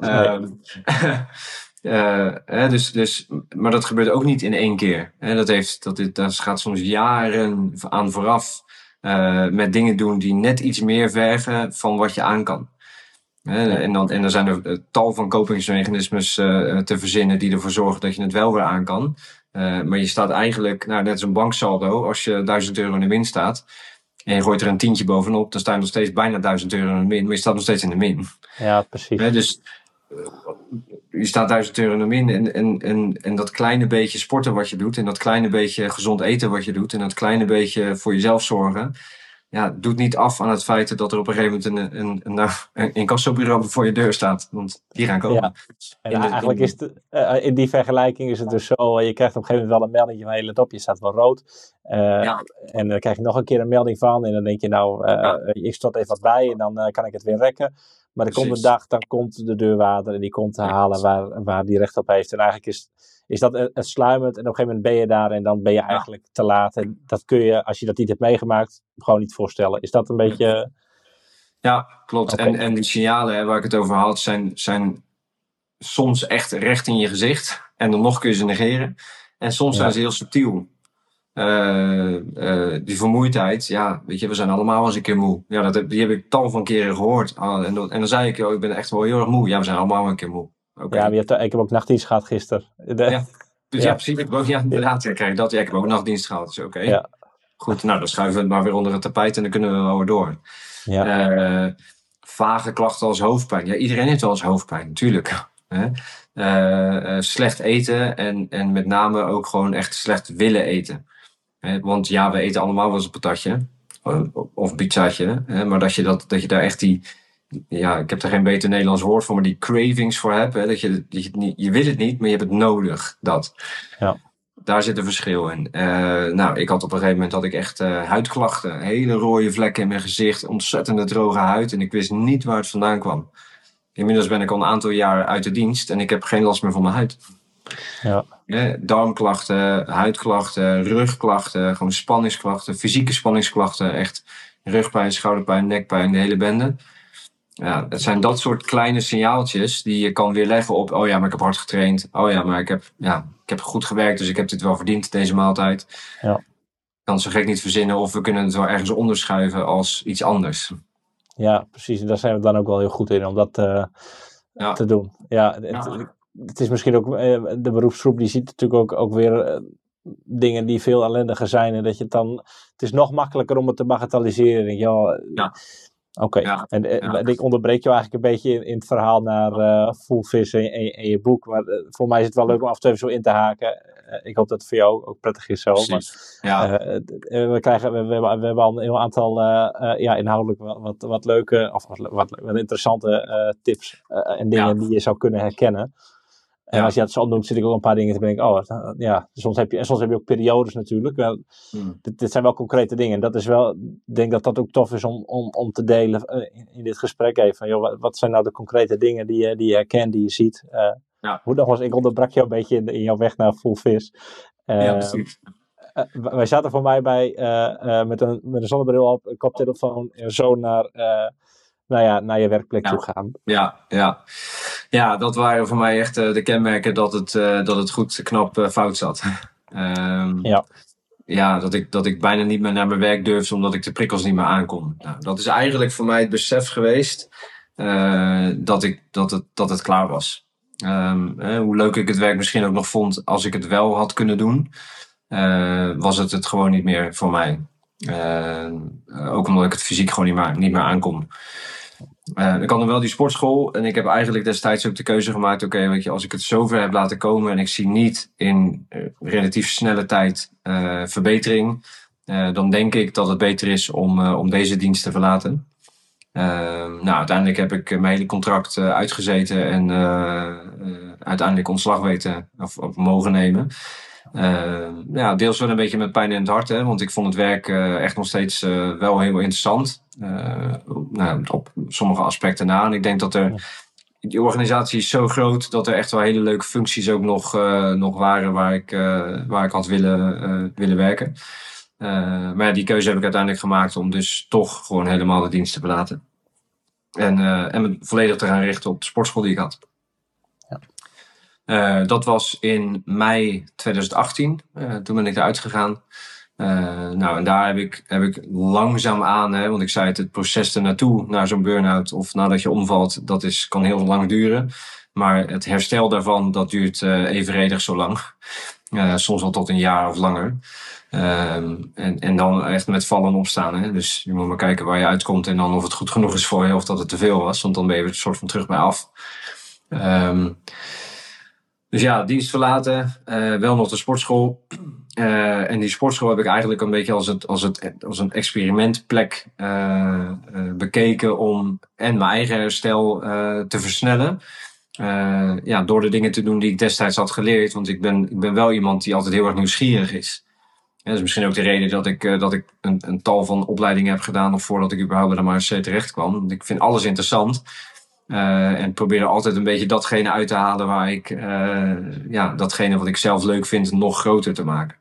Speaker 2: Maar dat gebeurt ook niet in 1 keer. Dat gaat soms jaren aan vooraf. Met dingen doen die net iets meer vergen van wat je aan kan. En dan zijn er tal van kopingsmechanismes te verzinnen die ervoor zorgen dat je het wel weer aan kan. Maar je staat eigenlijk, net als een banksaldo, als je €1000 in de min staat en je gooit er een tientje bovenop, dan sta je nog steeds bijna €1000 in de min, maar je staat nog steeds in de min.
Speaker 1: Ja, precies.
Speaker 2: Dus je staat €1000 in de min en dat kleine beetje sporten wat je doet en dat kleine beetje gezond eten wat je doet en dat kleine beetje voor jezelf zorgen, doet niet af aan het feit dat er op een gegeven moment een incassobureau voor je deur staat. Want die gaan komen.
Speaker 1: Ja. En eigenlijk is het, in die vergelijking is het dus zo, je krijgt op een gegeven moment wel een melding van, let op, je staat wel rood. En dan krijg je nog een keer een melding van en dan denk je ik stort even wat bij en dan kan ik het weer rekken. Maar er komt een dag, dan komt de deurwaarder en die komt te halen waar die recht op heeft. En eigenlijk is dat het sluimend en op een gegeven moment ben je daar en dan ben je eigenlijk te laat. En dat kun je, als je dat niet hebt meegemaakt, gewoon niet voorstellen. Is dat een beetje...
Speaker 2: Ja, klopt. Okay. En die signalen waar ik het over had, zijn soms echt recht in je gezicht. En dan nog kun je ze negeren. En soms zijn ze heel subtiel. Die vermoeidheid, weet je, we zijn allemaal eens een keer moe. Ja, die heb ik tal van keren gehoord. En dan zei ik, ik ben echt wel heel erg moe. Ja, we zijn allemaal een keer moe.
Speaker 1: Okay. Ja, ik heb ook nachtdienst gehad gisteren.
Speaker 2: Precies. Inderdaad, krijg ik dat. Ja, ik heb ook nachtdienst gehad, dus oké. Ja. Goed, dan schuiven we het maar weer onder het tapijt en dan kunnen we wel weer door. Ja. vage klachten als hoofdpijn. Ja, iedereen heeft wel eens hoofdpijn, natuurlijk. Slecht eten en met name ook gewoon echt slecht willen eten. Want ja, we eten allemaal wel eens een patatje of een pizzaatje. Maar dat je daar echt ja, ik heb er geen beter Nederlands woord voor, maar die cravings voor hebt. Dat je wil het niet, maar je hebt het nodig. Dat.
Speaker 1: Ja.
Speaker 2: Daar zit een verschil in. Ik had op een gegeven moment had ik echt huidklachten. Hele rode vlekken in mijn gezicht. Ontzettende droge huid. En ik wist niet waar het vandaan kwam. Inmiddels ben ik al een aantal jaar uit de dienst. En ik heb geen last meer van mijn huid.
Speaker 1: Ja.
Speaker 2: Darmklachten, huidklachten, rugklachten. Gewoon spanningsklachten. Fysieke spanningsklachten. Echt rugpijn, schouderpijn, nekpijn. De hele bende. Ja, het zijn dat soort kleine signaaltjes die je kan weerleggen op... Oh ja, maar ik heb hard getraind. Oh ja, maar ik heb goed gewerkt, dus ik heb dit wel verdiend, deze maaltijd.
Speaker 1: Ja.
Speaker 2: Ik kan het zo gek niet verzinnen of we kunnen het wel ergens onderschuiven als iets anders.
Speaker 1: Ja, precies. En daar zijn we dan ook wel heel goed in om dat te doen. Ja, het is misschien ook... de beroepsgroep die ziet natuurlijk ook weer dingen die veel ellendiger zijn. En dat je het dan... Het is nog makkelijker om het te bagatelliseren. Ja. Oké, en ik onderbreek je eigenlijk een beetje in het verhaal naar Full Vis en je boek. Maar voor mij is het wel leuk om af en toe even zo in te haken. Ik hoop dat het voor jou ook prettig is zo.
Speaker 2: Precies.
Speaker 1: Maar, we hebben al een heel aantal inhoudelijk wat leuke of wat interessante tips en dingen die je zou kunnen herkennen. En als je dat zo noemt, zit ik ook een paar dingen te denken. Soms heb je ook periodes natuurlijk. Dit zijn wel concrete dingen. En dat is wel, ik denk dat dat ook tof is om te delen in dit gesprek even. Joh, wat zijn nou de concrete dingen die je herkent, die je ziet? Ik onderbrak jou een beetje in jouw weg naar Full Vis.
Speaker 2: Precies.
Speaker 1: Wij zaten voor mij bij met een zonnebril op, een koptelefoon en zo naar je werkplek toe gaan.
Speaker 2: Ja, dat waren voor mij echt de kenmerken dat het goed knap fout zat. Dat ik bijna niet meer naar mijn werk durfde omdat ik de prikkels niet meer aankon. Nou, dat is eigenlijk voor mij het besef geweest dat het klaar was. Hoe leuk ik het werk misschien ook nog vond als ik het wel had kunnen doen, was het gewoon niet meer voor mij. Ook omdat ik het fysiek gewoon niet meer aankon. Ik had nog wel die sportschool en ik heb eigenlijk destijds ook de keuze gemaakt, weet je, als ik het zover heb laten komen en ik zie niet in relatief snelle tijd verbetering, dan denk ik dat het beter is om deze dienst te verlaten. Uiteindelijk heb ik mijn hele contract uitgezeten en uiteindelijk ontslag weten of mogen nemen. Deels wel een beetje met pijn in het hart, want ik vond het werk echt nog steeds wel heel interessant. Op sommige aspecten na. En ik denk dat die organisatie is zo groot dat er echt wel hele leuke functies ook nog waren waar ik had willen werken. Maar die keuze heb ik uiteindelijk gemaakt om dus toch gewoon helemaal de dienst te verlaten. En me volledig te gaan richten op de sportschool die ik had. Dat was in mei 2018. Toen ben ik eruit gegaan. En daar heb ik langzaam aan, want ik zei het proces ernaartoe naar zo'n burn-out of nadat je omvalt, kan heel lang duren. Maar het herstel daarvan, dat duurt evenredig zo lang. Soms wel tot een jaar of langer. En dan echt met vallen opstaan. Dus je moet maar kijken waar je uitkomt en dan of het goed genoeg is voor je of dat het te veel was. Want dan ben je er een soort van terug bij af. Dus ja, dienst verlaten, wel nog de sportschool. En die sportschool heb ik eigenlijk een beetje als een experimentplek bekeken om mijn eigen herstel te versnellen. Door de dingen te doen die ik destijds had geleerd. Want ik ben wel iemand die altijd heel erg nieuwsgierig is. Dat is misschien ook de reden dat ik een tal van opleidingen heb gedaan nog voordat ik überhaupt bij de MARC terecht kwam. Want ik vind alles interessant. En probeer er altijd een beetje datgene uit te halen waar ik datgene wat ik zelf leuk vind nog groter te maken.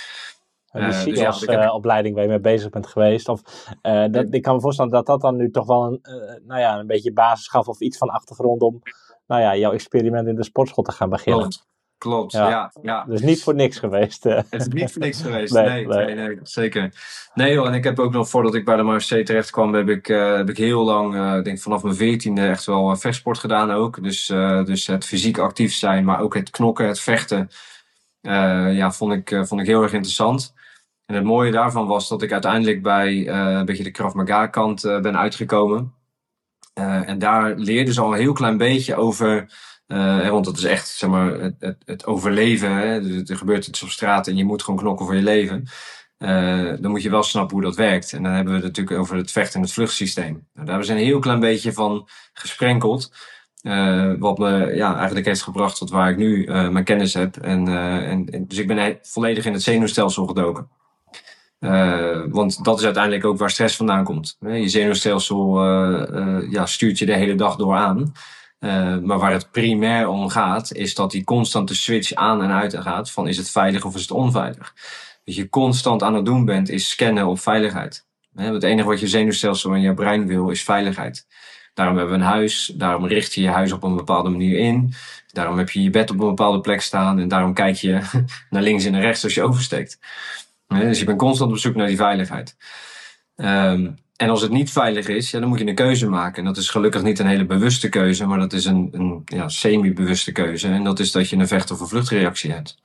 Speaker 1: Opleiding waar je mee bezig bent geweest. Ik kan me voorstellen dat dan nu toch wel een beetje basis gaf of iets van achtergrond om jouw experiment in de sportschool te gaan beginnen.
Speaker 2: Klopt. Ja.
Speaker 1: Dus niet voor niks geweest.
Speaker 2: Het is niet voor niks geweest, nee, zeker. Nee joh, en ik heb ook nog, voordat ik bij de MARC terecht kwam, heb ik heel lang, denk vanaf mijn 14e echt wel vechtsport gedaan ook. Dus het fysiek actief zijn, maar ook het knokken, het vechten, vond ik heel erg interessant. En het mooie daarvan was dat ik uiteindelijk bij een beetje de Krav Maga kant ben uitgekomen. En daar leerden ze al een heel klein beetje over, want dat is echt, zeg maar, het overleven. Hè? Er gebeurt iets op straat en je moet gewoon knokken voor je leven. Dan moet je wel snappen hoe dat werkt. En dan hebben we het natuurlijk over het vecht- en het vluchtsysteem. Nou, daar hebben ze een heel klein beetje van gesprenkeld. Wat me eigenlijk heeft gebracht tot waar ik nu mijn kennis heb. Dus ik ben volledig in het zenuwstelsel gedoken. Want dat is uiteindelijk ook waar stress vandaan komt. Je zenuwstelsel stuurt je de hele dag door aan. Maar waar het primair om gaat, is dat die constante switch aan en uit gaat van is het veilig of is het onveilig. Dat je constant aan het doen bent, is scannen op veiligheid. Het enige wat je zenuwstelsel en je brein wil, is veiligheid. Daarom hebben we een huis, daarom richt je je huis op een bepaalde manier in. Daarom heb je je bed op een bepaalde plek staan en daarom kijk je naar links en naar rechts als je oversteekt. Dus je bent constant op zoek naar die veiligheid. En als het niet veilig is, dan moet je een keuze maken. En dat is gelukkig niet een hele bewuste keuze, maar dat is een semi-bewuste keuze. En dat is dat je een vecht- of een vluchtreactie hebt.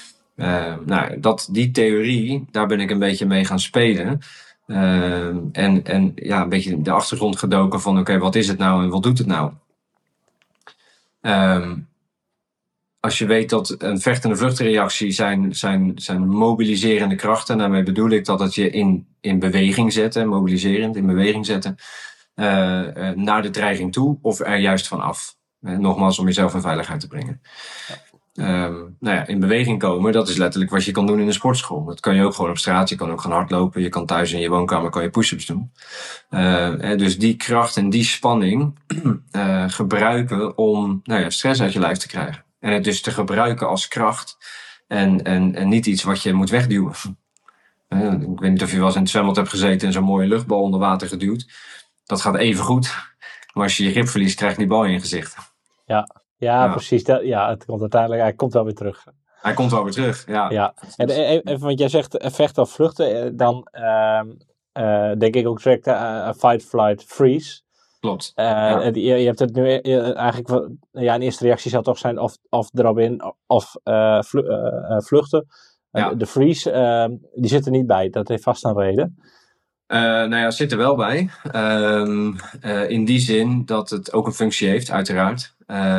Speaker 2: Die theorie, daar ben ik een beetje mee gaan spelen. Een beetje de achtergrond gedoken van oké, wat is het nou en wat doet het nou? Als je weet dat een vecht- en een vluchtreactie zijn mobiliserende krachten. En daarmee bedoel ik dat het je in beweging zetten, mobiliserend in beweging zetten, naar de dreiging toe of er juist van af. Nogmaals, om jezelf in veiligheid te brengen. In beweging komen, dat is letterlijk wat je kan doen in een sportschool. Dat kan je ook gewoon op straat, je kan ook gaan hardlopen, je kan thuis in je woonkamer kan je push-ups doen. Dus die kracht en die spanning gebruiken om stress uit je lijf te krijgen. En het dus te gebruiken als kracht en niet iets wat je moet wegduwen. Ik weet niet of je wel eens in het zwembad hebt gezeten en zo'n mooie luchtbal onder water geduwd. Dat gaat even goed. Maar als je je grip verliest, krijg je die bal in je gezicht.
Speaker 1: Ja, precies. Het komt uiteindelijk, hij komt wel weer terug.
Speaker 2: Hij komt wel weer terug, ja.
Speaker 1: En even, want jij zegt vechten of vluchten, dan denk ik ook direct fight, flight, freeze.
Speaker 2: Klopt.
Speaker 1: Je hebt het nu eigenlijk, een eerste reactie zou toch zijn of erop in of vluchten. De freeze, die zit er niet bij. Dat heeft vast een reden.
Speaker 2: Zit er wel bij. In die zin dat het ook een functie heeft, uiteraard.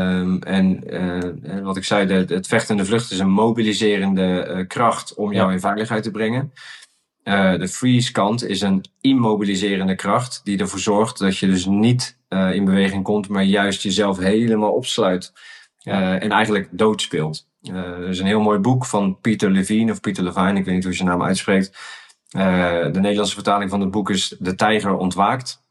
Speaker 2: Wat ik zei, het vechten en de vlucht is een mobiliserende kracht om jou in veiligheid te brengen. De freeze kant is een immobiliserende kracht die ervoor zorgt dat je dus niet in beweging komt, maar juist jezelf helemaal opsluit en eigenlijk doodspeelt. Er is een heel mooi boek van Peter Levine, ik weet niet hoe je zijn naam uitspreekt. De Nederlandse vertaling van het boek is De Tijger ontwaakt.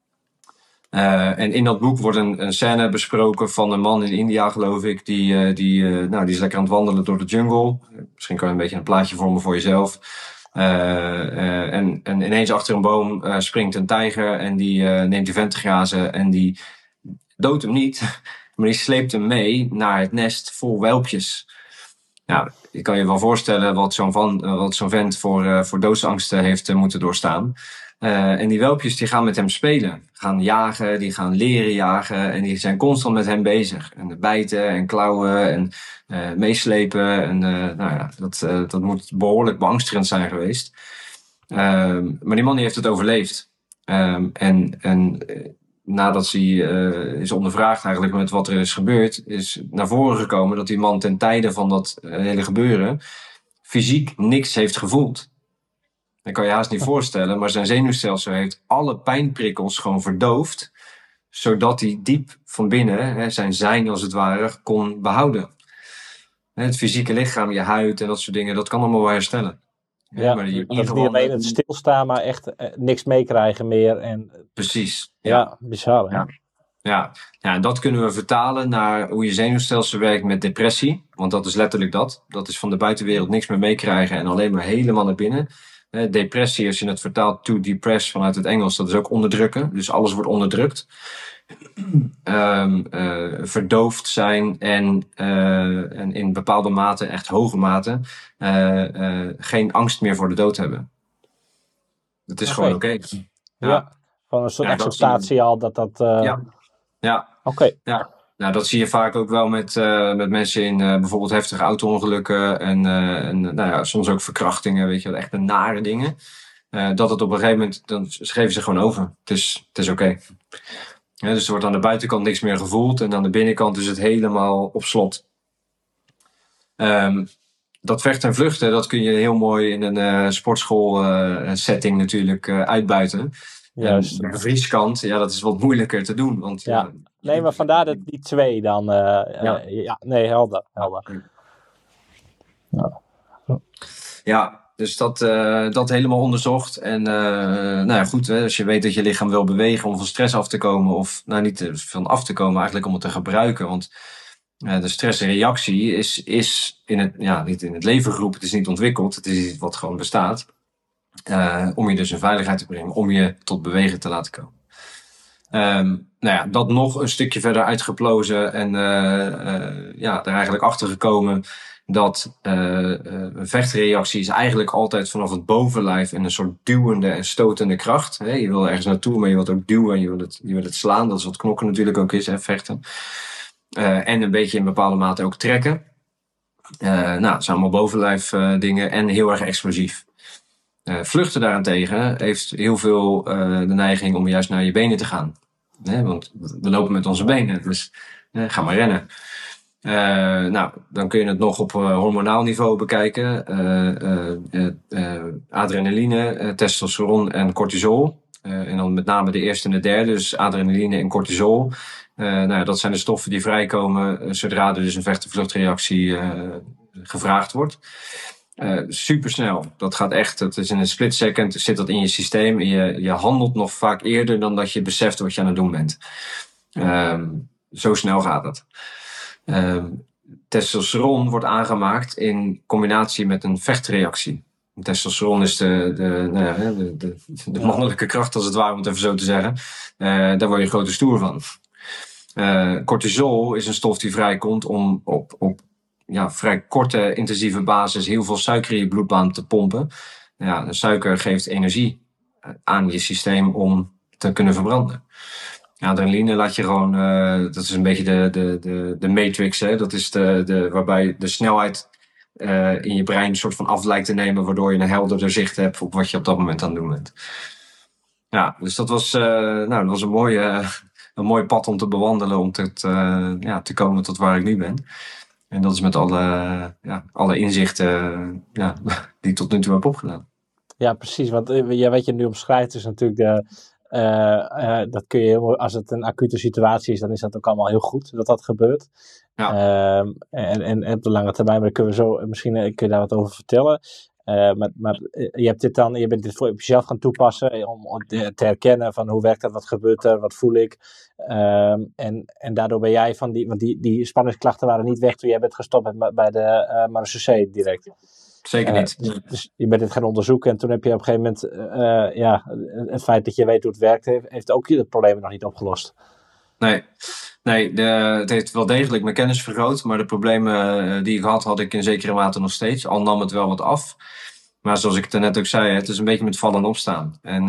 Speaker 2: En in dat boek wordt een scène besproken van een man in India, geloof ik, die is lekker aan het wandelen door de jungle. Misschien kan je een beetje een plaatje vormen voor jezelf. En ineens achter een boom springt een tijger en die neemt die vent te grazen en die doodt hem niet, maar die sleept hem mee naar het nest vol welpjes. Nou, je kan je wel voorstellen wat zo'n vent voor doodsangsten heeft moeten doorstaan. En die welpjes die gaan met hem spelen, gaan jagen, die gaan leren jagen en die zijn constant met hem bezig. En bijten en klauwen en meeslepen. En dat moet behoorlijk beangstigend zijn geweest. Maar die man die heeft het overleefd. Nadat hij is ondervraagd eigenlijk met wat er is gebeurd, is naar voren gekomen dat die man ten tijde van dat hele gebeuren fysiek niks heeft gevoeld. Dat kan je haast niet voorstellen, maar zijn zenuwstelsel heeft alle pijnprikkels gewoon verdoofd, zodat hij diep van binnen zijn als het ware kon behouden. Het fysieke lichaam, je huid en dat soort dingen, dat kan allemaal wel herstellen.
Speaker 1: Ja, maar dat is niet alleen het stilstaan, maar echt niks meekrijgen meer.
Speaker 2: Precies.
Speaker 1: Ja, bizar hè?
Speaker 2: Ja, dat kunnen we vertalen naar hoe je zenuwstelsel werkt met depressie. Want dat is letterlijk dat. Dat is van de buitenwereld niks meer meekrijgen en alleen maar helemaal naar binnen. Depressie, als je het vertaalt to depress vanuit het Engels, dat is ook onderdrukken. Dus alles wordt onderdrukt. Verdoofd zijn en in bepaalde mate, echt hoge mate, geen angst meer voor de dood hebben. Het is gewoon oké.
Speaker 1: Ja, gewoon een soort acceptatie al dat...
Speaker 2: Ja.
Speaker 1: Oké.
Speaker 2: Ja. Nou, dat zie je vaak ook wel met mensen in bijvoorbeeld heftige auto-ongelukken en soms ook verkrachtingen, weet je wel, echt de nare dingen. Dat het op een gegeven moment, dan geven ze gewoon over. Het is oké. Dus er wordt aan de buitenkant niks meer gevoeld en aan de binnenkant is het helemaal op slot. Dat vechten en vluchten, dat kun je heel mooi in een sportschool setting natuurlijk uitbuiten. Juist. De bevrieskant, dat is wat moeilijker te doen. Want,
Speaker 1: nee, maar vandaar dat die 2 dan. Nee, helder.
Speaker 2: Ja, dus dat helemaal onderzocht. En goed, als je weet dat je lichaam wil bewegen om van stress af te komen. Of niet van af te komen, eigenlijk om het te gebruiken. Want de stressreactie is niet in het leven geroepen. Het is niet ontwikkeld. Het is iets wat gewoon bestaat. Om je dus in veiligheid te brengen. Om je tot bewegen te laten komen. Dat nog een stukje verder uitgeplozen. En er eigenlijk achter gekomen dat een vechtreactie is eigenlijk altijd vanaf het bovenlijf en een soort duwende en stotende kracht. Je wil ergens naartoe, maar je wilt ook duwen en je wil het slaan. Dat is wat knokken natuurlijk ook is, vechten. En een beetje in bepaalde mate ook trekken. Dat zijn allemaal bovenlijf dingen en heel erg explosief. Vluchten daarentegen heeft heel veel de neiging om juist naar je benen te gaan. Want we lopen met onze benen, dus ga maar rennen. Dan kun je het nog op hormonaal niveau bekijken. Adrenaline, testosteron en cortisol. En dan met name de eerste en de derde, dus adrenaline en cortisol. Dat zijn de stoffen die vrijkomen zodra er dus een vecht- en vluchtreactie gevraagd wordt. Supersnel. Dat gaat echt. Het is in een split second zit dat in je systeem. En je handelt nog vaak eerder dan dat je beseft wat je aan het doen bent. Zo snel gaat het. Testosteron wordt aangemaakt in combinatie met een vechtreactie. Testosteron is de mannelijke kracht, als het ware, om het even zo te zeggen. Daar word je grote stoer van. Cortisol is een stof die vrijkomt om op vrij korte, intensieve basis heel veel suiker in je bloedbaan te pompen. De suiker geeft energie aan je systeem om te kunnen verbranden. Adrenaline laat je gewoon, dat is een beetje de matrix, hè? Dat is waarbij de snelheid in je brein een soort van af lijkt te nemen, waardoor je een helderder zicht hebt op wat je op dat moment aan het doen bent. Dus dat was, dat was een mooi pad om te bewandelen, om te komen tot waar ik nu ben. En dat is met alle inzichten die ik tot nu toe heb opgedaan.
Speaker 1: Ja, precies. Want wat je nu omschrijft is natuurlijk dat kun je heel, als het een acute situatie is, dan is dat ook allemaal heel goed dat gebeurt. Ja. En op de lange termijn, maar kunnen we zo, misschien kun je daar wat over vertellen. Maar je hebt je bent dit voor jezelf gaan toepassen om te herkennen van hoe werkt dat, wat gebeurt er, wat voel ik. En daardoor ben jij want die spanningsklachten waren niet weg toen jij bent gestopt bij de marechaussee direct.
Speaker 2: Zeker niet.
Speaker 1: Dus je bent dit gaan onderzoeken en toen heb je op een gegeven moment het feit dat je weet hoe het werkt, heeft ook de problemen nog niet opgelost.
Speaker 2: Nee, het heeft wel degelijk mijn kennis vergroot, maar de problemen die ik had ik in zekere mate nog steeds. Al nam het wel wat af. Maar zoals ik het net ook zei, het is een beetje met vallen en opstaan. En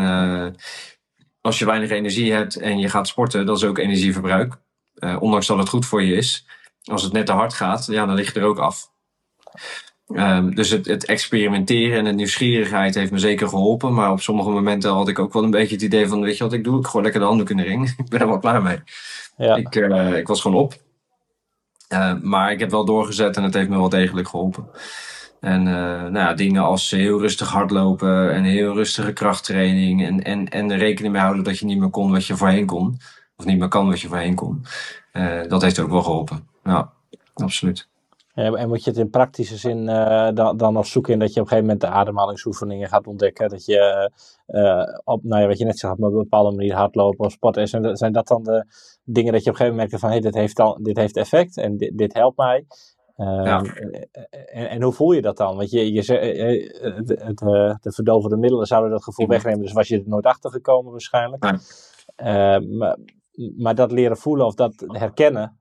Speaker 2: als je weinig energie hebt en je gaat sporten, dat is ook energieverbruik. Ondanks dat het goed voor je is. Als het net te hard gaat, dan lig je er ook af. Dus het experimenteren en de nieuwsgierigheid heeft me zeker geholpen. Maar op sommige momenten had ik ook wel een beetje het idee van, weet je wat ik doe? Ik gooi lekker de handdoek in de ring. Ik ben er wel klaar mee. Ja. Ik was gewoon op. Maar ik heb wel doorgezet en het heeft me wel degelijk geholpen. En dingen als heel rustig hardlopen en heel rustige krachttraining. En er rekening mee houden dat je niet meer kon wat je voorheen kon. Of niet meer kan wat je voorheen kon. Dat heeft ook wel geholpen. Ja, absoluut.
Speaker 1: En moet je het in praktische zin dan nog zoeken in dat je op een gegeven moment de ademhalingsoefeningen gaat ontdekken. Dat je wat je net zegt, op een bepaalde manier hardlopen of sporten. Zijn dat dan de dingen dat je op een gegeven moment merkt van dit heeft effect en dit helpt mij. En hoe voel je dat dan? Want de verdovende middelen zouden dat gevoel wegnemen, dus was je er nooit achter gekomen waarschijnlijk. Maar dat leren voelen of dat herkennen.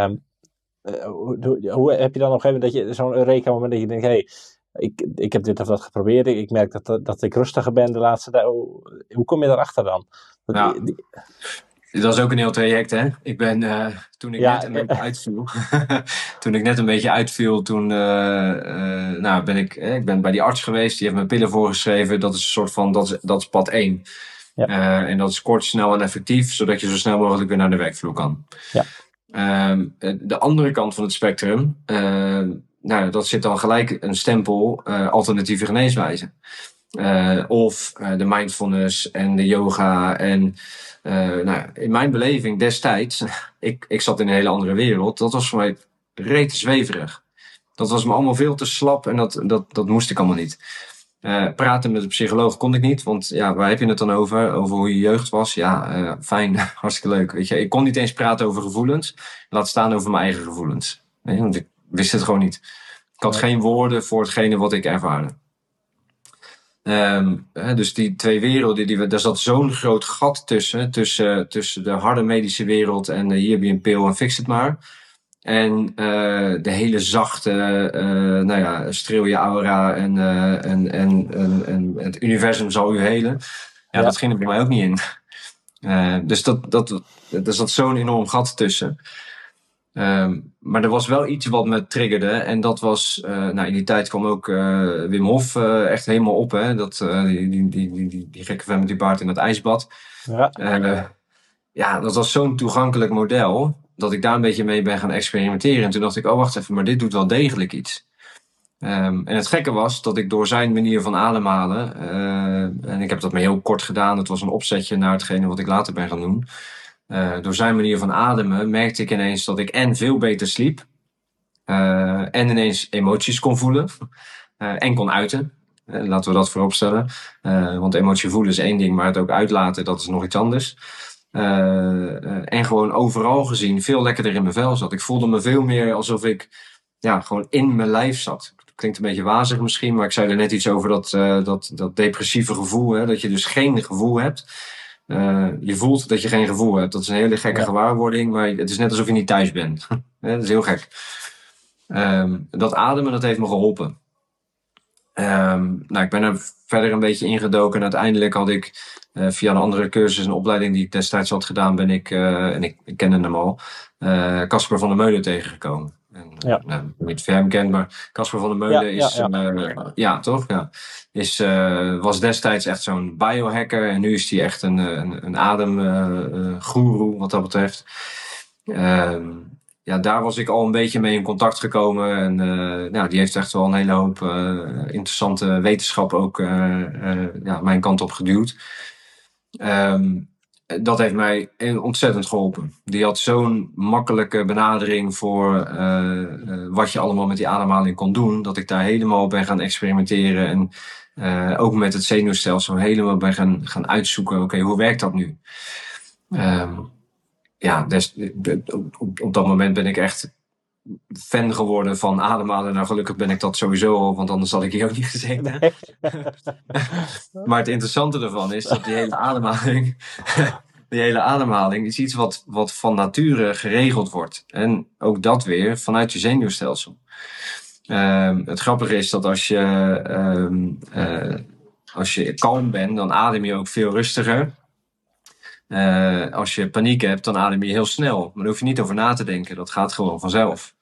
Speaker 1: Hoe heb je dan op een gegeven moment dat je zo'n Eureka-moment dat je denkt, hey, ik heb dit of dat geprobeerd, ik merk dat ik rustiger ben de laatste tijd. Hoe kom je daarachter dan?
Speaker 2: Dat is ook een heel traject, hè? Ik ben, toen ik net een beetje uitviel, ben ik ben bij die arts geweest, die heeft me pillen voorgeschreven, dat is een soort van, dat is pad 1. Ja. En dat is kort, snel en effectief, zodat je zo snel mogelijk weer naar de werkvloer kan.
Speaker 1: Ja.
Speaker 2: De andere kant van het spectrum, dat zit dan gelijk een stempel alternatieve geneeswijze. Of de mindfulness en de yoga. En in mijn beleving destijds, ik zat in een hele andere wereld, dat was voor mij rete zweverig. Dat was me allemaal veel te slap en dat moest ik allemaal niet. Praten met een psycholoog kon ik niet, want ja, waar heb je het dan over? Over hoe je jeugd was? Ja, fijn, hartstikke leuk. Weet je, ik kon niet eens praten over gevoelens, laat staan over mijn eigen gevoelens. Nee, want ik wist het gewoon niet. Ik had geen woorden voor hetgene wat ik ervaarde. Dus die twee werelden, daar zat zo'n groot gat tussen de harde medische wereld en hier heb je een pil en fix het maar. En de hele zachte, streel je aura en het universum zal u helen. Ja, dat ging er bij mij ook niet in. Dus er zat zo'n enorm gat tussen. Maar er was wel iets wat me triggerde. En dat was, in die tijd kwam ook Wim Hof echt helemaal op. Hè? Die gekke vent met die baard in dat ijsbad. Ja. Dat was zo'n toegankelijk model. Dat ik daar een beetje mee ben gaan experimenteren. En toen dacht ik, oh wacht even, maar dit doet wel degelijk iets. En het gekke was dat ik door zijn manier van ademhalen. En ik heb dat maar heel kort gedaan. Het was een opzetje naar hetgene wat ik later ben gaan doen. Door zijn manier van ademen merkte ik ineens dat ik en veel beter sliep. En ineens emoties kon voelen. En kon uiten. Laten we dat voorop stellen. Want emotie voelen is één ding, maar het ook uitlaten, dat is nog iets anders. En gewoon overal gezien veel lekkerder in mijn vel zat. Ik voelde me veel meer alsof ik gewoon in mijn lijf zat. Klinkt een beetje wazig misschien, maar ik zei er net iets over dat depressieve gevoel. Hè, dat je dus geen gevoel hebt. Je voelt dat je geen gevoel hebt. Dat is een hele gekke gewaarwording, maar het is net alsof je niet thuis bent. Dat is heel gek. Dat ademen, dat heeft me geholpen. Ik ben er verder een beetje ingedoken en uiteindelijk had ik via een andere cursus en opleiding die ik destijds had gedaan, ben ik, en ik kende hem al, Casper van der Meulen tegengekomen. Niet of je hem kent, maar Casper van der Meulen was destijds echt zo'n biohacker en nu is hij echt een ademgoeroe wat dat betreft. Daar was ik al een beetje mee in contact gekomen. En die heeft echt wel een hele hoop interessante wetenschap ook mijn kant op geduwd. Dat heeft mij ontzettend geholpen. Die had zo'n makkelijke benadering voor wat je allemaal met die ademhaling kon doen. Dat ik daar helemaal ben gaan experimenteren. En ook met het zenuwstelsel helemaal ben gaan uitzoeken. Oké, hoe werkt dat nu? Op dat moment ben ik echt fan geworden van ademhalen. Nou, gelukkig ben ik dat sowieso al, want anders had ik hier ook niet gezeten. Nee. Maar het interessante ervan is dat die hele ademhaling is iets wat van nature geregeld wordt. En ook dat weer vanuit je zenuwstelsel. Het grappige is dat als je kalm bent, dan adem je ook veel rustiger. Als je paniek hebt, dan adem je heel snel. Maar daar hoef je niet over na te denken. Dat gaat gewoon vanzelf.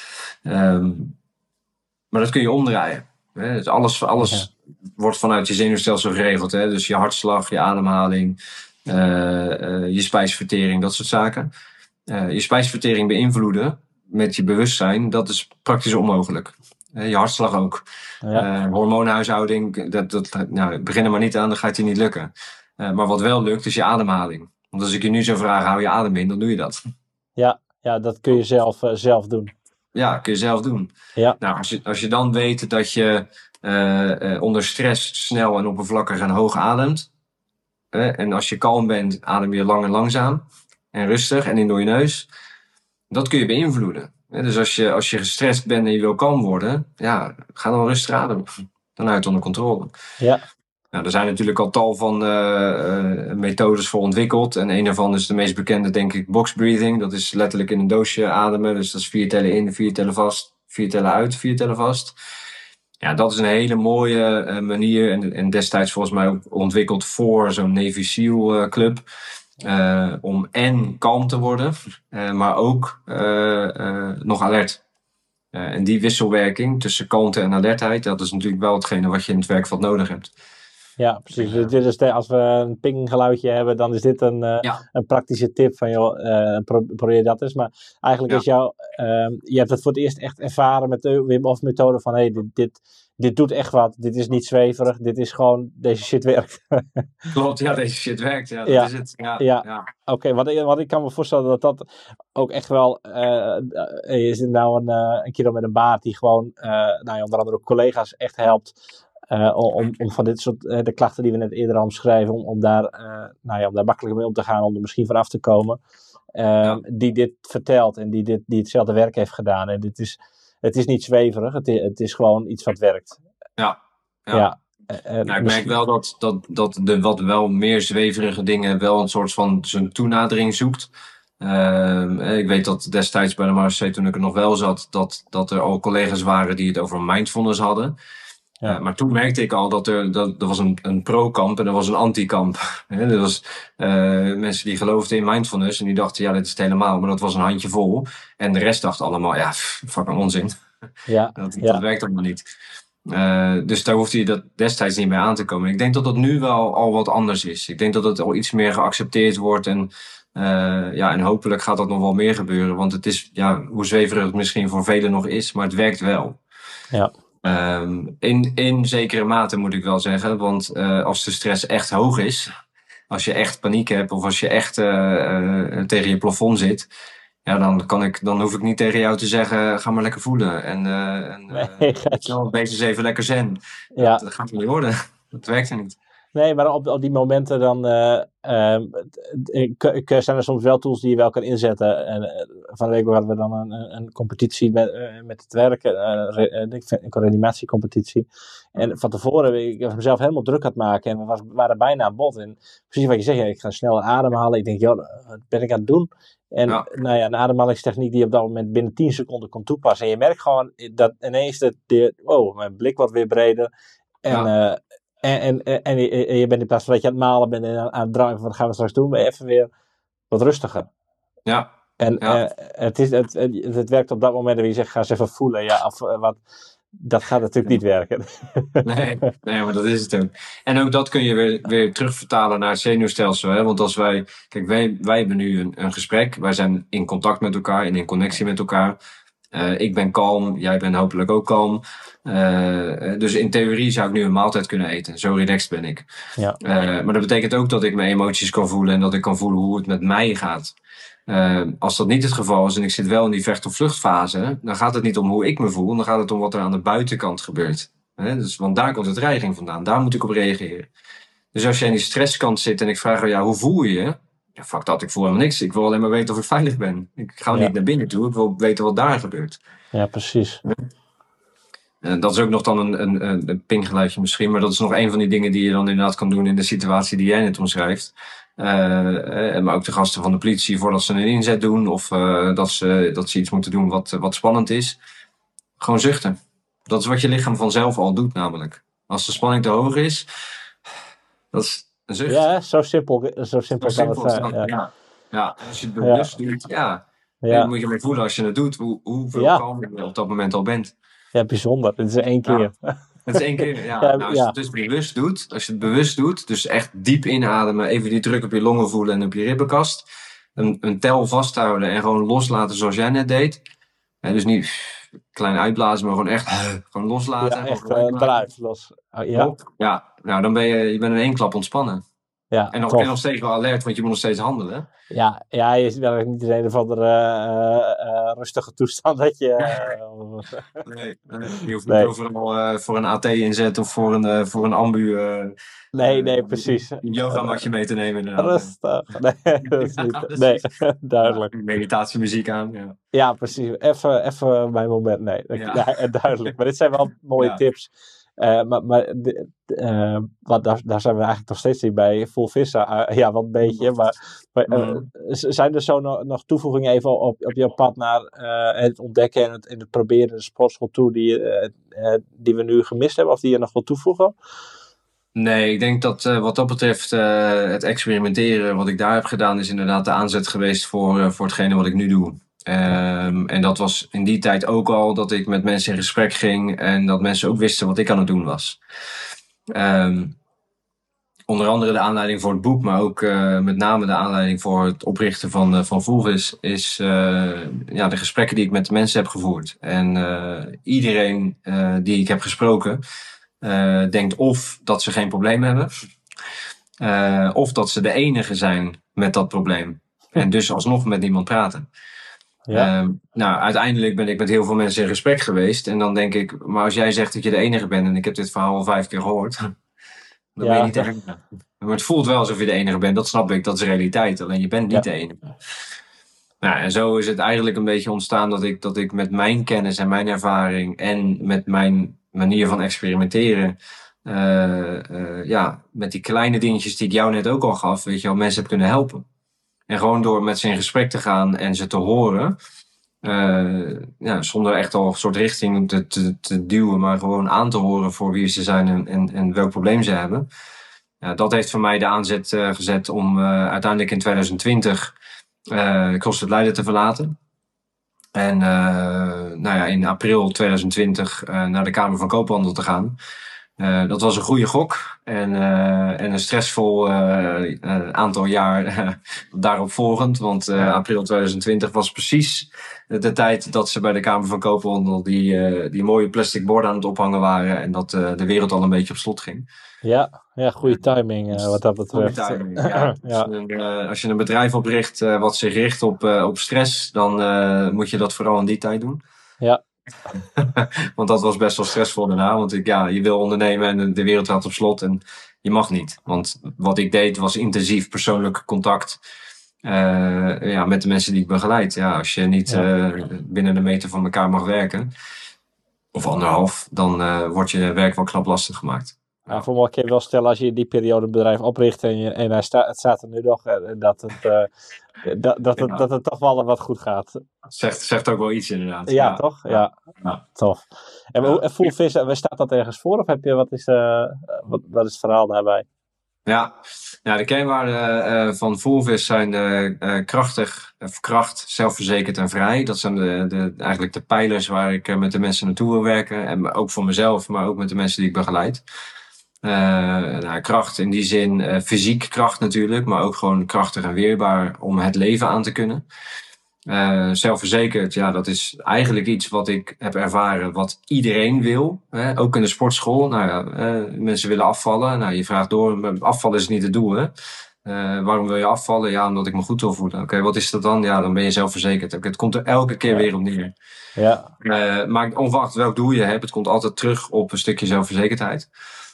Speaker 2: Maar dat kun je omdraaien. Hè? Dus alles wordt vanuit je zenuwstelsel geregeld. Hè? Dus je hartslag, je ademhaling, je spijsvertering, dat soort zaken. Je spijsvertering beïnvloeden met je bewustzijn, dat is praktisch onmogelijk. Je hartslag ook. Hormoonhuishouding, begin er maar niet aan, dan gaat het je niet lukken. Maar wat wel lukt, is je ademhaling. Want als ik je nu zou vragen, hou je adem in, dan doe je dat.
Speaker 1: Ja, dat kun je zelf doen.
Speaker 2: Ja, kun je zelf doen. Ja. Nou, als je dan weet dat je onder stress snel en oppervlakkig en hoog ademt. En als je kalm bent, adem je lang en langzaam. En rustig en in door je neus. Dat kun je beïnvloeden. Dus als je gestrest bent en je wil kalm worden, ga dan rustig ademen. Dan hou je het onder controle. Ja. Nou, er zijn natuurlijk al tal van methodes voor ontwikkeld. En een daarvan is de meest bekende, denk ik, box breathing. Dat is letterlijk in een doosje ademen. Dus dat is 4 tellen in, 4 tellen vast, 4 tellen uit, 4 tellen vast. Ja, dat is een hele mooie manier. En destijds volgens mij ook ontwikkeld voor zo'n Navy SEAL club. Om en kalm te worden, maar ook nog alert. En die wisselwerking tussen kalmte en alertheid, dat is natuurlijk wel hetgene wat je in het werkveld nodig hebt.
Speaker 1: Ja, precies. Dus dit is als we een pinggeluidje hebben, dan is dit een praktische tip van, joh, probeer dat eens. Maar eigenlijk is je hebt het voor het eerst echt ervaren met de Wim Hof methode van, hey, dit doet echt wat. Dit is niet zweverig. Dit is gewoon, deze shit werkt.
Speaker 2: Klopt, ja, deze shit werkt. Ja, dat is het. Ja.
Speaker 1: Oké, want ik kan me voorstellen dat ook echt wel... je zit nou een kerel met een baard die gewoon, onder andere ook collega's echt helpt... om van dit soort de klachten die we net eerder al omschreven, om daar makkelijker mee om te gaan, om er misschien vanaf te komen. Die dit vertelt en die hetzelfde werk heeft gedaan. En het is niet zweverig, het is gewoon iets wat werkt.
Speaker 2: Ja. Ik merk wel dat de wat wel meer zweverige dingen wel een soort van zijn toenadering zoekt. Ik weet dat destijds bij de Marseille, toen ik er nog wel zat, dat er al collega's waren die het over mindfulness hadden. Ja. Maar toen merkte ik al dat er was een pro-kamp en er was een anti-kamp. Er was mensen die geloofden in mindfulness en die dachten, ja, dit is het helemaal. Maar dat was een handje vol. En de rest dacht allemaal, ja, fucking onzin.
Speaker 1: Ja.
Speaker 2: Dat werkt allemaal niet. Dus daar hoefde je dat destijds niet mee aan te komen. Ik denk dat dat nu wel al wat anders is. Ik denk dat het al iets meer geaccepteerd wordt. En hopelijk gaat dat nog wel meer gebeuren. Want het is, hoe zweverig het misschien voor velen nog is, maar het werkt wel.
Speaker 1: Ja.
Speaker 2: In zekere mate moet ik wel zeggen. Want als de stress echt hoog is, als je echt paniek hebt of als je echt tegen je plafond zit, ja, dan hoef ik niet tegen jou te zeggen, ga maar lekker voelen. Wees eens even lekker zen.
Speaker 1: Ja.
Speaker 2: Dat gaat niet worden. Dat werkt er niet.
Speaker 1: Nee, maar op die momenten dan zijn er soms wel tools die je wel kan inzetten. En van de week hadden we dan een competitie met het werken, een reanimatiecompetitie. En van tevoren ik mezelf helemaal druk aan het maken en we waren bijna aan bod. En precies wat je zegt, ik ga sneller ademhalen. Ik denk, joh, wat ben ik aan het doen? En een ademhalingstechniek die je op dat moment binnen 10 seconden kon toepassen. En je merkt gewoon dat ineens mijn blik wordt weer breder. En je bent in plaats van dat je aan het malen bent en aan het draaien van wat gaan we straks doen, ben je even weer wat rustiger.
Speaker 2: Ja.
Speaker 1: En het werkt op dat moment dat je zegt, ga eens even voelen. Ja, dat gaat natuurlijk niet werken.
Speaker 2: Nee, maar dat is het ook. En ook dat kun je weer terugvertalen naar het zenuwstelsel. Hè? Want als wij hebben nu een gesprek. Wij zijn in contact met elkaar en in connectie met elkaar. Ik ben kalm, jij bent hopelijk ook kalm. Dus in theorie zou ik nu een maaltijd kunnen eten. Zo relaxed ben ik.
Speaker 1: Ja.
Speaker 2: Maar dat betekent ook dat ik mijn emoties kan voelen en dat ik kan voelen hoe het met mij gaat. Als dat niet het geval is en ik zit wel in die vecht- of vluchtfase, dan gaat het niet om hoe ik me voel, dan gaat het om wat er aan de buitenkant gebeurt. Want daar komt de dreiging vandaan, daar moet ik op reageren. Dus als je in die stresskant zit en ik vraag jou, hoe voel je je? Ja, fuck dat, ik voel helemaal niks. Ik wil alleen maar weten of ik veilig ben. Ik ga niet naar binnen toe, ik wil weten wat daar gebeurt.
Speaker 1: Ja, precies.
Speaker 2: Dat is ook nog dan een pinggeluidje misschien, maar dat is nog een van die dingen die je dan inderdaad kan doen in de situatie die jij net omschrijft. Maar ook de gasten van de politie voordat ze een inzet doen of dat ze iets moeten doen wat spannend is. Gewoon zuchten. Dat is wat je lichaam vanzelf al doet namelijk. Als de spanning te hoog is, dat is een zucht.
Speaker 1: Ja, zo simpel kan het zijn.
Speaker 2: Ja, als je het bewust doet, dan moet je maar voelen als je het doet, hoeveel kalmer je op dat moment al bent.
Speaker 1: Ja, bijzonder. Het is 1 keer.
Speaker 2: Het is 1 keer, als je het dus bewust doet, dus echt diep inademen, even die druk op je longen voelen en op je ribbenkast, een tel vasthouden en gewoon loslaten zoals jij net deed. Dus niet klein uitblazen, maar gewoon echt gewoon loslaten.
Speaker 1: Ja, echt eruit, los.
Speaker 2: Nou dan ben je bent in 1 klap ontspannen.
Speaker 1: Ja,
Speaker 2: en nog steeds wel alert, want je moet nog steeds handelen.
Speaker 1: Ja, je is wel niet in een of andere rustige toestand dat je...
Speaker 2: Nee, je hoeft niet overal voor een AT inzet of voor een ambu...
Speaker 1: nee, precies.
Speaker 2: Een yogamatje mee te nemen inderdaad.
Speaker 1: Rustig. Nee, dat is niet... Nee, duidelijk.
Speaker 2: Meditatiemuziek aan,
Speaker 1: Ja, precies. Even mijn moment. Nee, duidelijk. Maar dit zijn wel mooie tips. Daar zijn we eigenlijk nog steeds niet bij. Full vissa, wel een beetje. Maar zijn er zo nog toevoegingen even op jouw pad naar het ontdekken en het proberen de sportschool toe die we nu gemist hebben? Of die je nog wil toevoegen?
Speaker 2: Nee, ik denk dat wat dat betreft het experimenteren wat ik daar heb gedaan is inderdaad de aanzet geweest voor hetgene wat ik nu doe. En dat was in die tijd ook al dat ik met mensen in gesprek ging en dat mensen ook wisten wat ik aan het doen was. onder andere de aanleiding voor het boek, maar ook met name de aanleiding voor het oprichten van Fulvis, is de gesprekken die ik met de mensen heb gevoerd. En iedereen die ik heb gesproken, denkt of dat ze geen probleem hebben, of dat ze de enige zijn met dat probleem. En dus alsnog met niemand praten. Ja. Uiteindelijk ben ik met heel veel mensen in gesprek geweest. En dan denk ik, maar als jij zegt dat je de enige bent, en ik heb dit verhaal al 5 keer gehoord, dan ben je niet de enige. Maar het voelt wel alsof je de enige bent, dat snap ik, dat is realiteit. Alleen je bent niet de enige. Nou, en zo is het eigenlijk een beetje ontstaan dat ik met mijn kennis en mijn ervaring en met mijn manier van experimenteren, met die kleine dingetjes die ik jou net ook al gaf, weet je wel, mensen heb kunnen helpen. En gewoon door met ze in gesprek te gaan en ze te horen, zonder echt al een soort richting te duwen, maar gewoon aan te horen voor wie ze zijn en welk probleem ze hebben. Ja, dat heeft voor mij de aanzet gezet om uiteindelijk in 2020 CrossFit Leiden te verlaten. En in april 2020 naar de Kamer van Koophandel te gaan. Dat was een goede gok en een stressvol aantal jaar daarop volgend. Want april 2020 was precies de tijd dat ze bij de Kamer van Koophandel die mooie plastic borden aan het ophangen waren. En dat de wereld al een beetje op slot ging.
Speaker 1: Ja, goede timing wat dat betreft.
Speaker 2: Goede timing, ja. Als je een bedrijf opricht wat zich richt op stress, dan moet je dat vooral in die tijd doen.
Speaker 1: Ja.
Speaker 2: Want dat was best wel stressvol daarna. Want je wil ondernemen en de wereld gaat op slot en je mag niet. Want wat ik deed was intensief persoonlijk contact met de mensen die ik begeleid. Ja, als je niet binnen een meter van elkaar mag werken, of 1,5, dan wordt je werk wel knap lastig gemaakt.
Speaker 1: Ja, voor mij kun je wel stellen, als je in die periode een bedrijf opricht en het staat er nu nog, dat het toch wel wat goed gaat.
Speaker 2: Zegt ook wel iets inderdaad.
Speaker 1: Ja, toch? Ja. Tof. En Fulvis, staat dat ergens voor? Of wat is het verhaal daarbij?
Speaker 2: Ja, de kernwaarden van Fulvis zijn kracht, zelfverzekerd en vrij. Dat zijn eigenlijk de pijlers waar ik met de mensen naartoe wil werken. En ook voor mezelf, maar ook met de mensen die ik begeleid. Kracht in die zin, fysiek kracht natuurlijk, maar ook gewoon krachtig en weerbaar om het leven aan te kunnen. Zelfverzekerd, dat is eigenlijk iets wat ik heb ervaren, wat iedereen wil. Ook in de sportschool. Mensen willen afvallen. Je vraagt door, afvallen is niet het doel. Hè? Waarom wil je afvallen? Ja, omdat ik me goed wil voelen. Oké, wat is dat dan? Ja, dan ben je zelfverzekerd. Het komt er elke keer weer op neer.
Speaker 1: Ja.
Speaker 2: Maar ongeacht welk doel je hebt, het komt altijd terug op een stukje zelfverzekerdheid.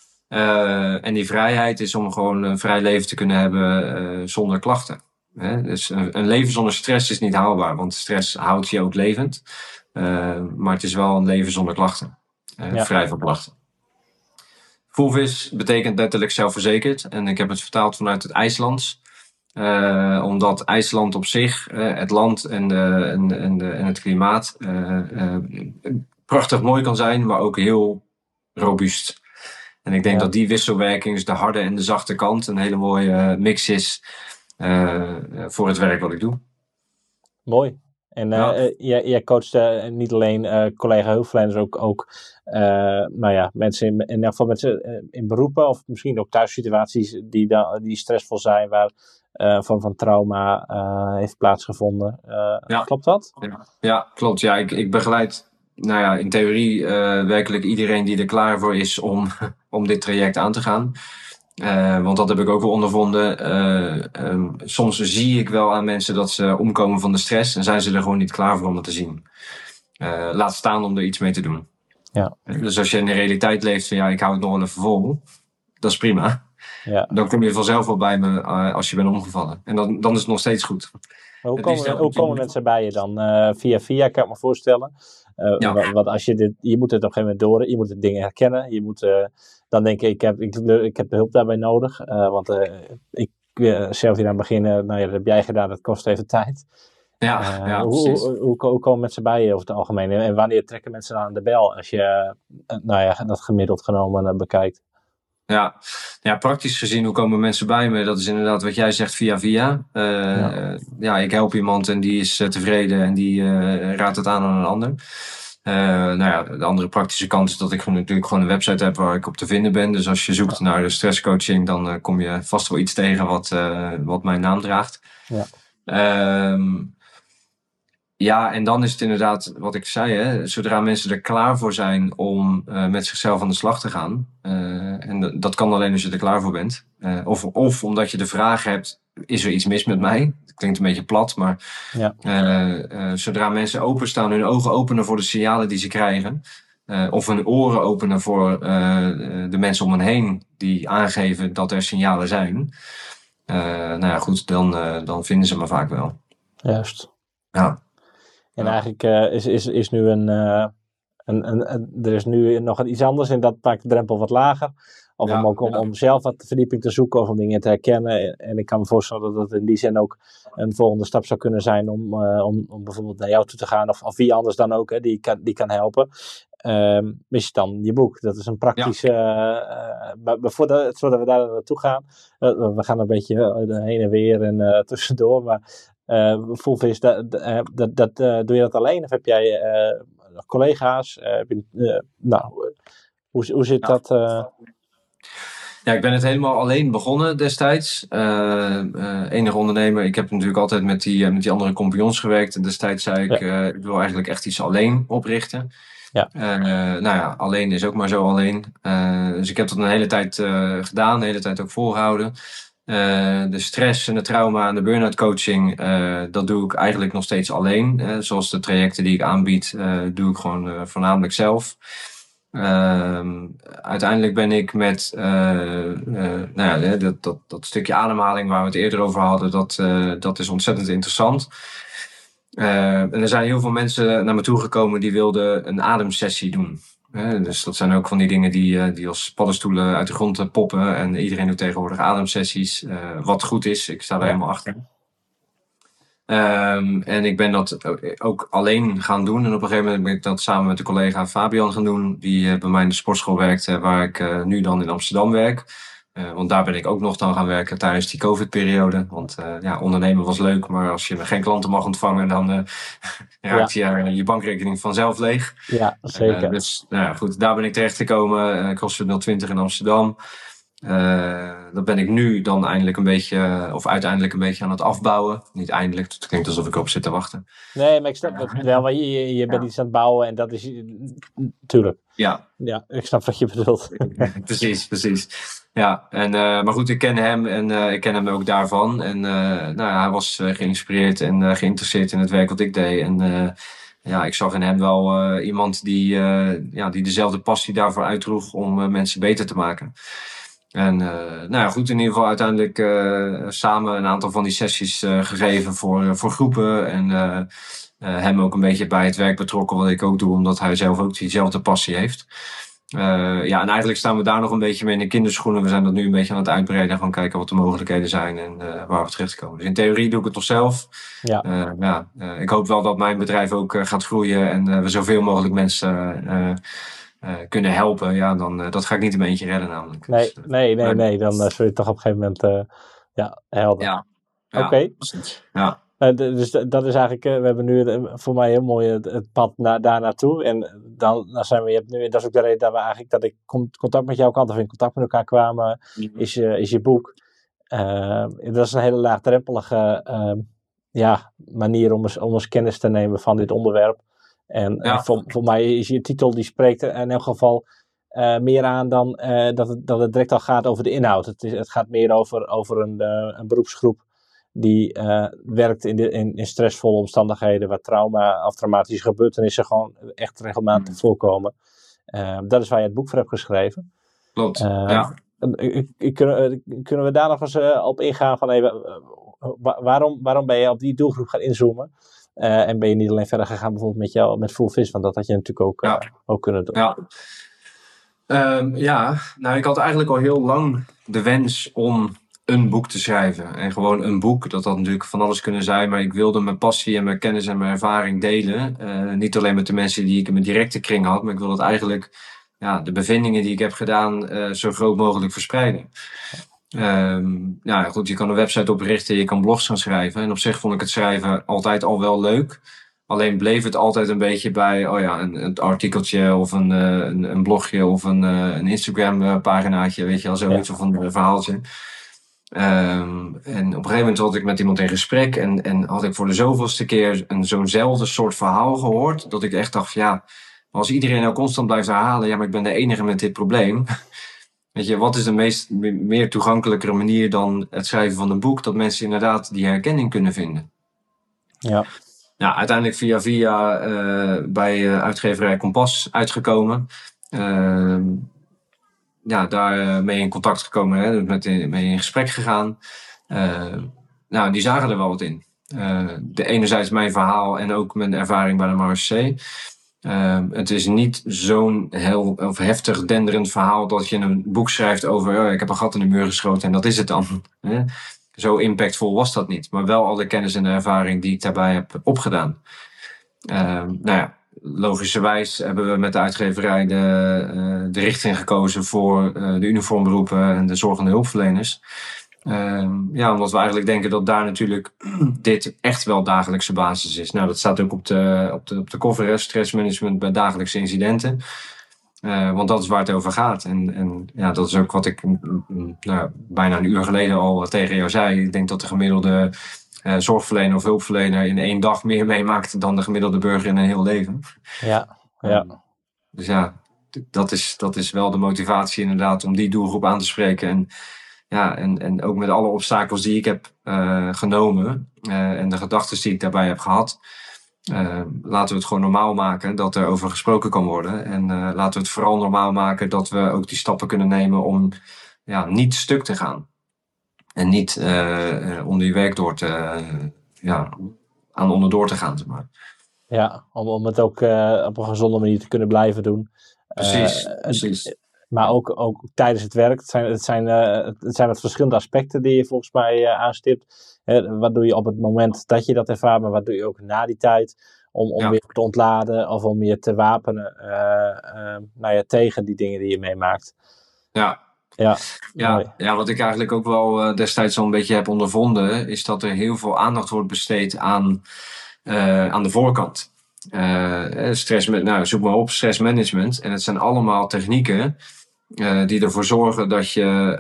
Speaker 2: En die vrijheid is om gewoon een vrij leven te kunnen hebben zonder klachten. Dus een leven zonder stress is niet haalbaar, want stress houdt je ook levend. Maar het is wel een leven zonder klachten. Vrij van klachten. Fulvis betekent letterlijk zelfverzekerd. En ik heb het vertaald vanuit het IJslands. Omdat IJsland op zich, het land en het klimaat, prachtig mooi kan zijn, maar ook heel robuust. En ik denk dat die wisselwerking, dus de harde en de zachte kant, een hele mooie mix is voor het werk wat ik doe.
Speaker 1: Mooi. En jij coacht niet alleen collega-hulpverleners, ook mensen in elk geval mensen in beroepen of misschien ook thuissituaties die stressvol zijn, waar een vorm van trauma heeft plaatsgevonden. Klopt dat?
Speaker 2: Ja, klopt. Ja, ik begeleid in theorie werkelijk iedereen die er klaar voor is om dit traject aan te gaan. Want dat heb ik ook wel ondervonden. Soms zie ik wel aan mensen dat ze omkomen van de stress en zijn ze er gewoon niet klaar voor om het te zien. Laat staan om er iets mee te doen.
Speaker 1: Ja.
Speaker 2: Dus als je in de realiteit leeft van ik hou het nog wel even vol, dat is prima.
Speaker 1: Ja.
Speaker 2: Dan kom je vanzelf wel bij me als je bent omgevallen. En dan is het nog steeds goed.
Speaker 1: Hoe komen mensen bij je dan? Via kan ik me voorstellen. Want als je moet het op een gegeven moment door, je moet het dingen herkennen. Je moet dan denken, ik heb de hulp daarbij nodig. Want ik zelf hier aan het begin, dat heb jij gedaan, dat kost even tijd. Hoe komen mensen bij je over het algemeen? En wanneer trekken mensen aan de bel als je dat gemiddeld genomen bekijkt?
Speaker 2: Ja, praktisch gezien, hoe komen mensen bij me? Dat is inderdaad wat jij zegt via. Ik help iemand en die is tevreden en die raadt het aan een ander. De andere praktische kant is dat ik natuurlijk gewoon een website heb waar ik op te vinden ben. Dus als je zoekt naar stresscoaching, dan kom je vast wel iets tegen wat mijn naam draagt.
Speaker 1: Ja.
Speaker 2: En dan is het inderdaad wat ik zei, hè, zodra mensen er klaar voor zijn om met zichzelf aan de slag te gaan. En dat kan alleen als je er klaar voor bent. Of omdat je de vraag hebt, is er iets mis met mij? Dat klinkt een beetje plat, maar zodra mensen openstaan, hun ogen openen voor de signalen die ze krijgen. Of hun oren openen voor de mensen om hen heen die aangeven dat er signalen zijn. Dan vinden ze me vaak wel.
Speaker 1: Juist.
Speaker 2: Ja.
Speaker 1: En eigenlijk is nu er is nu nog iets anders en dat maakt de drempel wat lager. Of om zelf wat verdieping te zoeken of om dingen te herkennen. En ik kan me voorstellen dat het in die zin ook een volgende stap zou kunnen zijn om bijvoorbeeld naar jou toe te gaan. Of wie anders dan ook, hè, die kan helpen. Mis je dan je boek? Dat is een praktische... Voordat we daar naartoe gaan. We gaan een beetje heen en weer en tussendoor. Maar Fullvis, doe je dat alleen? Of heb jij collega's? Hoe zit dat?
Speaker 2: Ja, ik ben het helemaal alleen begonnen destijds. Enige ondernemer. Ik heb natuurlijk altijd met die andere compagnons gewerkt. En destijds zei ik, ik wil eigenlijk echt iets alleen oprichten.
Speaker 1: Ja.
Speaker 2: Alleen is ook maar zo alleen. Dus ik heb dat een hele tijd gedaan, de hele tijd ook volgehouden. De stress en de trauma en de burn-out coaching, dat doe ik eigenlijk nog steeds alleen. Zoals de trajecten die ik aanbied, doe ik gewoon voornamelijk zelf. Uiteindelijk ben ik met dat stukje ademhaling waar we het eerder over hadden, dat is ontzettend interessant. En er zijn heel veel mensen naar me toegekomen die wilden een ademsessie doen. Dus dat zijn ook van die dingen die als paddenstoelen uit de grond poppen. En iedereen doet tegenwoordig ademsessies. Wat goed is, ik sta daar helemaal achter. En ik ben dat ook alleen gaan doen. En op een gegeven moment ben ik dat samen met de collega Fabian gaan doen. Die bij mij in de sportschool werkt, waar ik nu dan in Amsterdam werk. Want daar ben ik ook nog dan gaan werken tijdens die COVID-periode. Want ondernemen was leuk, maar als je geen klanten mag ontvangen, dan raakt je bankrekening vanzelf leeg.
Speaker 1: Ja, zeker.
Speaker 2: Dus goed, daar ben ik terecht gekomen. CrossFit 020 in Amsterdam. Dat ben ik nu dan uiteindelijk een beetje aan het afbouwen. Niet eindelijk, het klinkt alsof ik erop zit te wachten.
Speaker 1: Nee, maar ik snap het wel, maar je bent iets aan het bouwen en dat is natuurlijk.
Speaker 2: Ja,
Speaker 1: ik snap wat je bedoelt.
Speaker 2: Precies. Ja, maar goed, ik ken hem en ik ken hem ook daarvan. En hij was geïnspireerd en geïnteresseerd in het werk wat ik deed. En ik zag in hem wel iemand die dezelfde passie daarvoor uitdroeg om mensen beter te maken. En goed, in ieder geval uiteindelijk samen een aantal van die sessies gegeven voor groepen. En hem ook een beetje bij het werk betrokken, wat ik ook doe, omdat hij zelf ook diezelfde passie heeft. En eigenlijk staan we daar nog een beetje mee in de kinderschoenen. We zijn dat nu een beetje aan het uitbreiden. Gewoon kijken wat de mogelijkheden zijn en waar we terechtkomen. Dus in theorie doe ik het toch zelf.
Speaker 1: Ja.
Speaker 2: Ik hoop wel dat mijn bedrijf ook gaat groeien en we zoveel mogelijk mensen kunnen helpen. Ja, dan dat ga ik niet in mijn eentje redden namelijk.
Speaker 1: Nee. Dan zul je toch op een gegeven moment helder.
Speaker 2: Ja.
Speaker 1: Oké.
Speaker 2: Ja.
Speaker 1: Dus dat is eigenlijk, we hebben nu voor mij heel mooi het pad daar naartoe. En dan zijn we, dat is ook de reden dat we eigenlijk, dat ik contact met jouw kant of in contact met elkaar kwamen, is je boek. Dat is een hele laagdrempelige manier om eens kennis te nemen van dit onderwerp. En voor mij is je titel, die spreekt in elk geval meer aan dan dat het direct al gaat over de inhoud. Het gaat meer over een beroepsgroep die werkt in stressvolle omstandigheden waar trauma of traumatische gebeurtenissen gewoon echt regelmatig voorkomen. Dat is waar je het boek voor hebt geschreven.
Speaker 2: Klopt,
Speaker 1: Kunnen we daar nog eens op ingaan van waarom ben je op die doelgroep gaan inzoomen? En ben je niet alleen verder gegaan bijvoorbeeld met Fullvis, want dat had je natuurlijk ook kunnen doen.
Speaker 2: Ik had eigenlijk al heel lang de wens om een boek te schrijven. En gewoon een boek, dat had natuurlijk van alles kunnen zijn, maar ik wilde mijn passie en mijn kennis en mijn ervaring delen. Niet alleen met de mensen die ik in mijn directe kring had, maar ik wilde het eigenlijk, de bevindingen die ik heb gedaan, zo groot mogelijk verspreiden. Goed, je kan een website oprichten, je kan blogs gaan schrijven. En op zich vond ik het schrijven altijd al wel leuk. Alleen bleef het altijd een beetje bij een artikeltje of een blogje of een Instagram paginaatje, weet je wel, zoiets of een verhaaltje. En op een gegeven moment had ik met iemand in gesprek en had ik voor de zoveelste keer zo'nzelfde soort verhaal gehoord, dat ik echt dacht, ja, als iedereen nou constant blijft herhalen, ja, maar ik ben de enige met dit probleem. Weet je, wat is de meer toegankelijkere manier dan het schrijven van een boek, dat mensen inderdaad die herkenning kunnen vinden?
Speaker 1: Ja.
Speaker 2: Ja, uiteindelijk via bij uitgeverij Kompas uitgekomen. Daar mee in contact gekomen, hè, mee in gesprek gegaan. Die zagen er wel wat in. Enerzijds mijn verhaal en ook mijn ervaring bij de Marseille. Het is niet zo'n heel of heftig denderend verhaal dat je een boek schrijft over ik heb een gat in de muur geschoten en dat is het dan. Hè? Zo impactvol was dat niet. Maar wel alle kennis en de ervaring die ik daarbij heb opgedaan. Logischerwijs hebben we met de uitgeverij de richting gekozen voor de uniformberoepen en de zorgende hulpverleners. Omdat we eigenlijk denken dat daar natuurlijk dit echt wel dagelijkse basis is. Nou, dat staat ook op de cover, stressmanagement bij dagelijkse incidenten. Want dat is waar het over gaat. En dat is ook wat ik bijna een uur geleden al tegen jou zei. Ik denk dat de gemiddelde zorgverlener of hulpverlener in 1 dag meer meemaakt dan de gemiddelde burger in een heel leven.
Speaker 1: Ja.
Speaker 2: Dus ja, dat is wel de motivatie inderdaad om die doelgroep aan te spreken. En ook met alle obstakels die ik heb genomen en de gedachten die ik daarbij heb gehad. Laten we het gewoon normaal maken dat er over gesproken kan worden. En laten we het vooral normaal maken dat we ook die stappen kunnen nemen om niet stuk te gaan. En niet onder je werk onderdoor te gaan. Zeg maar.
Speaker 1: Ja, om het ook op een gezonde manier te kunnen blijven doen.
Speaker 2: Precies.
Speaker 1: Maar ook tijdens het werk. Het zijn wat verschillende aspecten die je volgens mij aanstipt. Wat doe je op het moment dat je dat ervaart, maar wat doe je ook na die tijd om weer te ontladen of om je te wapenen tegen die dingen die je meemaakt.
Speaker 2: Ja, wat ik eigenlijk ook wel destijds al een beetje heb ondervonden, is dat er heel veel aandacht wordt besteed aan de voorkant. Zoek maar op, stressmanagement. En het zijn allemaal technieken die ervoor zorgen dat je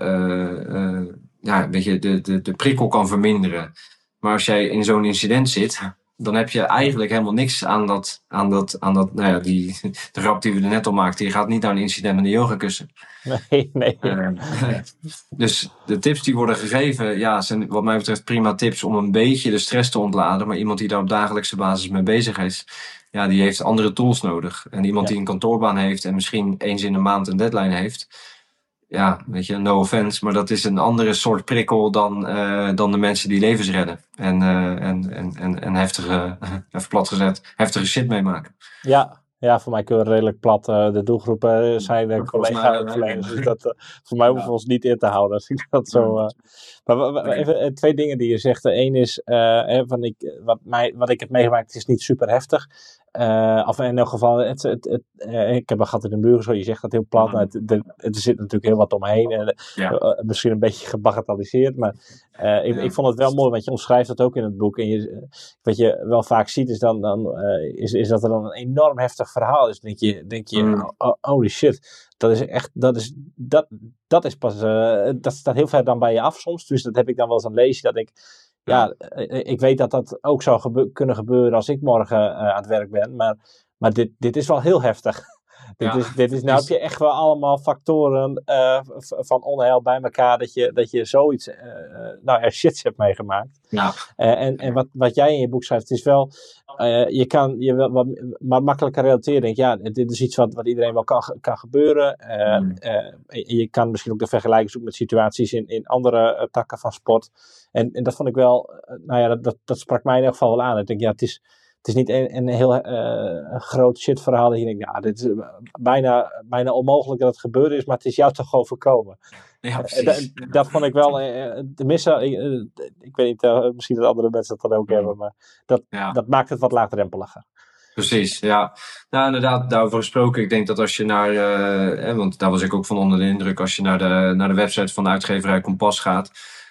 Speaker 2: de prikkel kan verminderen. Maar als jij in zo'n incident zit, dan heb je eigenlijk helemaal niks aan de grap die we er net al maakten. Je gaat niet naar een incident met een yogakussen.
Speaker 1: Nee.
Speaker 2: Dus de tips die worden gegeven, zijn wat mij betreft prima tips om een beetje de stress te ontladen. Maar iemand die daar op dagelijkse basis mee bezig is, die heeft andere tools nodig. En iemand die een kantoorbaan heeft en misschien eens in de maand een deadline heeft, no offense, maar dat is een andere soort prikkel dan de mensen die levens redden. En heftige, even plat gezet, heftige shit meemaken.
Speaker 1: Ja, voor mij kunnen we redelijk plat. De doelgroepen zijn collega-verleners. Dus dat voor mij hoeven we ons niet in te houden. Als ik dat zo. Maar even 2 dingen die je zegt. Eén is, wat ik heb meegemaakt, het is niet super heftig. Of in elk geval, ik heb een gat in de muur, zo je zegt dat heel plat. Maar er zit natuurlijk heel wat omheen. En, misschien een beetje gebagatelliseerd. Maar ik vond het wel mooi, want je omschrijft dat ook in het boek. En wat je wel vaak ziet, is is dat er dan een enorm heftig verhaal is. Denk je holy shit. Dat is echt, dat is pas, dat staat heel ver dan bij je af soms. Dus dat heb ik dan wel eens aan het lezen, dat ik weet dat dat ook zou kunnen gebeuren als ik morgen aan het werk ben. Maar dit is wel heel heftig. Dit is, nou heb je echt wel allemaal factoren van onheil bij elkaar dat je zoiets shits hebt meegemaakt.
Speaker 2: Ja.
Speaker 1: En wat jij in je boek schrijft, het is wel, je kan je wel wat makkelijker relateren. Denk, dit is iets wat iedereen wel kan gebeuren. Je kan misschien ook de vergelijking zoeken met situaties in andere takken van sport. En dat vond ik wel, dat sprak mij in ieder geval wel aan. Ik denk, het is niet een heel groot shit verhaal dat je denkt, dit is bijna onmogelijk dat het gebeurd is, maar het is jou toch overkomen.
Speaker 2: Ja, precies.
Speaker 1: Dat vond ik wel, tenminste, ik weet niet, misschien dat andere mensen dat dan ook hebben, maar dat maakt het wat laagdrempeliger.
Speaker 2: Precies, ja. Nou, inderdaad, daarover gesproken. Ik denk dat als je want daar was ik ook van onder de indruk, als je naar de website van de uitgeverij Kompas gaat,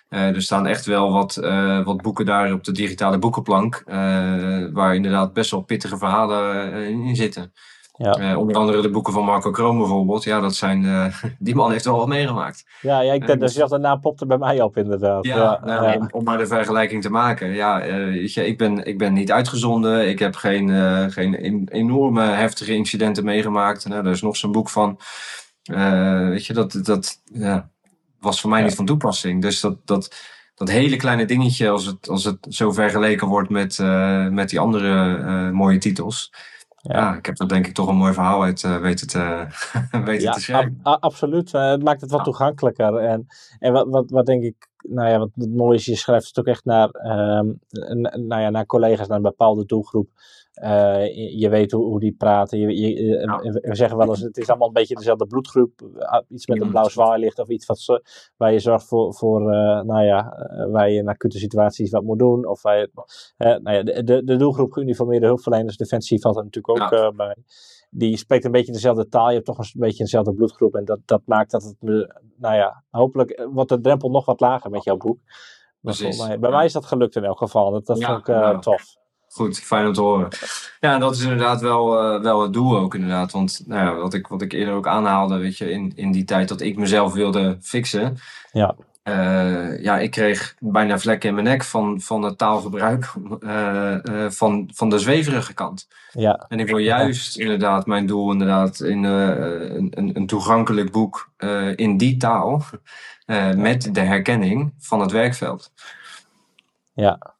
Speaker 2: Er staan echt wel wat boeken daar op de digitale boekenplank, waar inderdaad best wel pittige verhalen in zitten.
Speaker 1: Ja.
Speaker 2: Onder andere de boeken van Marco Kroon bijvoorbeeld. Ja, dat zijn, die man heeft wel wat meegemaakt.
Speaker 1: Ja, ik denk dat de naam plopte bij mij op inderdaad.
Speaker 2: Om maar de vergelijking te maken. Ja, weet je, ik ben niet uitgezonden. Ik heb geen enorme heftige incidenten meegemaakt. Nou, daar is nog zo'n boek van. Weet je, dat was voor mij niet van toepassing. Dus dat hele kleine dingetje, als het zo vergeleken wordt met die andere mooie titels. Ja, ik heb er denk ik toch een mooi verhaal uit weten te schrijven.
Speaker 1: Absoluut. Het maakt het wat toegankelijker. En wat denk ik, wat het mooie is, je schrijft het ook echt naar collega's, naar een bepaalde doelgroep. Je weet hoe die praten. We zeggen wel eens, het is allemaal een beetje dezelfde bloedgroep. Iets met een blauw zwaailicht of iets waar je zorgt voor waar je in acute situaties wat moet doen. Of de doelgroep geuniformeerde hulpverleners, Defensie valt er natuurlijk ook bij. Die spreekt een beetje dezelfde taal. Je hebt toch een beetje dezelfde bloedgroep. En dat maakt dat het, hopelijk wordt de drempel nog wat lager met jouw boek. Bij mij is dat gelukt in elk geval. Dat vond ik tof.
Speaker 2: Goed, fijn om te horen. Ja, en dat is inderdaad wel het doel ook inderdaad. Want wat ik eerder ook aanhaalde, weet je, in die tijd dat ik mezelf wilde fixen.
Speaker 1: Ja.
Speaker 2: Ik kreeg bijna vlekken in mijn nek van het taalgebruik van de zweverige kant.
Speaker 1: Ja.
Speaker 2: En ik wil juist inderdaad mijn doel inderdaad in een toegankelijk boek in die taal met de herkenning van het werkveld.
Speaker 1: Ja.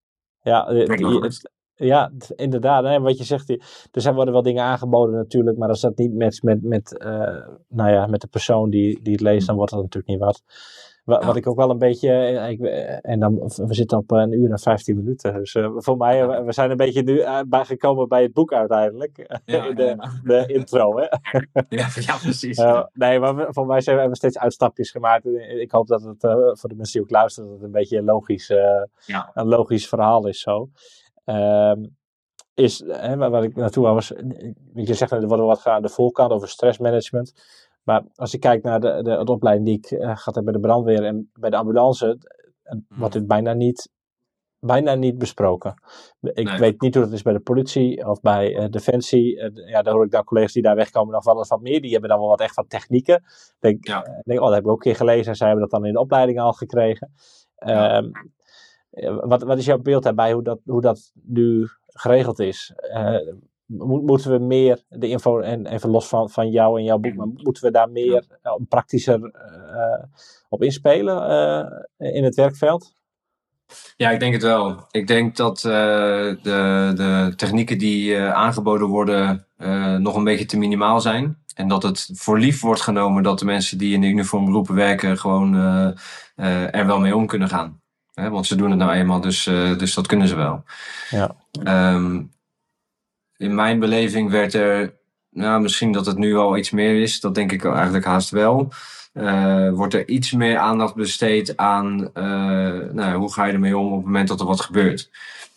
Speaker 1: Ja, inderdaad. Hè, wat je zegt, er worden wel dingen aangeboden natuurlijk, maar als dat niet matcht met de persoon die het leest, dan wordt dat natuurlijk niet wat. Wat ik ook wel een beetje, we zitten op 1 uur en 15 minuten, dus voor mij, we zijn een beetje nu gekomen bij het boek uiteindelijk, de intro. Hè?
Speaker 2: Ja, precies.
Speaker 1: Nee, maar voor mij hebben we steeds uitstapjes gemaakt. Ik hoop dat het voor de mensen die ook luisteren, dat het een beetje een logisch verhaal is zo. Waar ik naartoe was, je zegt, er worden wat aan de voorkant over stressmanagement. Maar als ik kijk naar de opleiding die ik gehad heb bij de brandweer en bij de ambulance, wordt dit bijna niet besproken. Ik weet niet hoe het is bij de politie of bij Defensie. Daar hoor ik dan collega's die daar wegkomen nog wel eens wat meer. Die hebben dan wel wat echt van technieken. Dat heb ik ook een keer gelezen en zij hebben dat dan in de opleiding al gekregen. Wat is jouw beeld daarbij, hoe dat nu geregeld is? Moeten we meer de info, en even los van jou en jouw boek, maar moeten we daar meer praktischer op inspelen in het werkveld?
Speaker 2: Ja, ik denk het wel. Ik denk dat de technieken die aangeboden worden nog een beetje te minimaal zijn. En dat het voor lief wordt genomen dat de mensen die in de uniformberoepen werken gewoon er wel mee om kunnen gaan. Want ze doen het nou eenmaal, dus dat kunnen ze wel.
Speaker 1: Ja.
Speaker 2: In mijn beleving werd er, misschien dat het nu al iets meer is, dat denk ik eigenlijk haast wel. Wordt er iets meer aandacht besteed aan hoe ga je ermee om op het moment dat er wat gebeurt.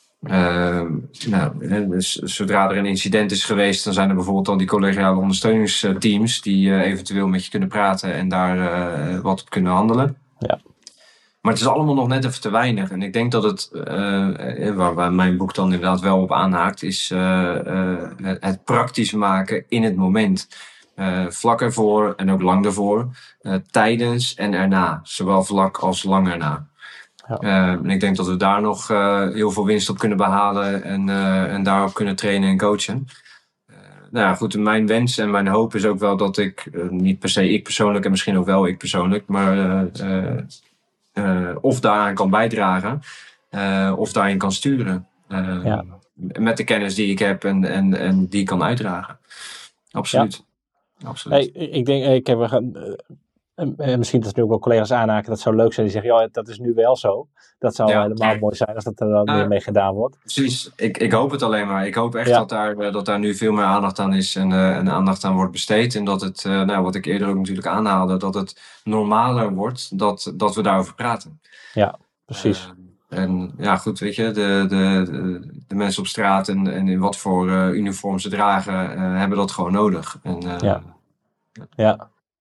Speaker 2: Dus zodra er een incident is geweest, dan zijn er bijvoorbeeld al die collegiale ondersteuningsteams die eventueel met je kunnen praten en daar wat op kunnen handelen.
Speaker 1: Ja.
Speaker 2: Maar het is allemaal nog net even te weinig. En ik denk dat het, waar mijn boek dan inderdaad wel op aanhaakt, is het praktisch maken in het moment. Vlak ervoor en ook lang ervoor. Tijdens en erna. Zowel vlak als lang erna.
Speaker 1: Ja.
Speaker 2: En ik denk dat we daar nog heel veel winst op kunnen behalen en daarop kunnen trainen en coachen. Goed, mijn wens en mijn hoop is ook wel dat ik, niet per se ik persoonlijk en misschien ook wel ik persoonlijk, maar of daaraan kan bijdragen of daarin kan sturen. Met de kennis die ik heb en die ik kan uitdragen. Absoluut.
Speaker 1: Ja. Absoluut. Hey, ik denk, misschien dat er nu ook wel collega's aanhaken, dat zou leuk zijn die zeggen, dat is nu wel zo. Dat zou helemaal mooi zijn als dat er dan meer mee gedaan wordt.
Speaker 2: Precies, ik hoop het alleen maar. Ik hoop echt dat daar nu veel meer aandacht aan is en aandacht aan wordt besteed. En dat het, wat ik eerder ook natuurlijk aanhaalde, dat het normaler wordt dat we daarover praten.
Speaker 1: Ja, precies.
Speaker 2: En goed, weet je, de mensen op straat en in wat voor uniform ze dragen, hebben dat gewoon nodig.
Speaker 1: Ja.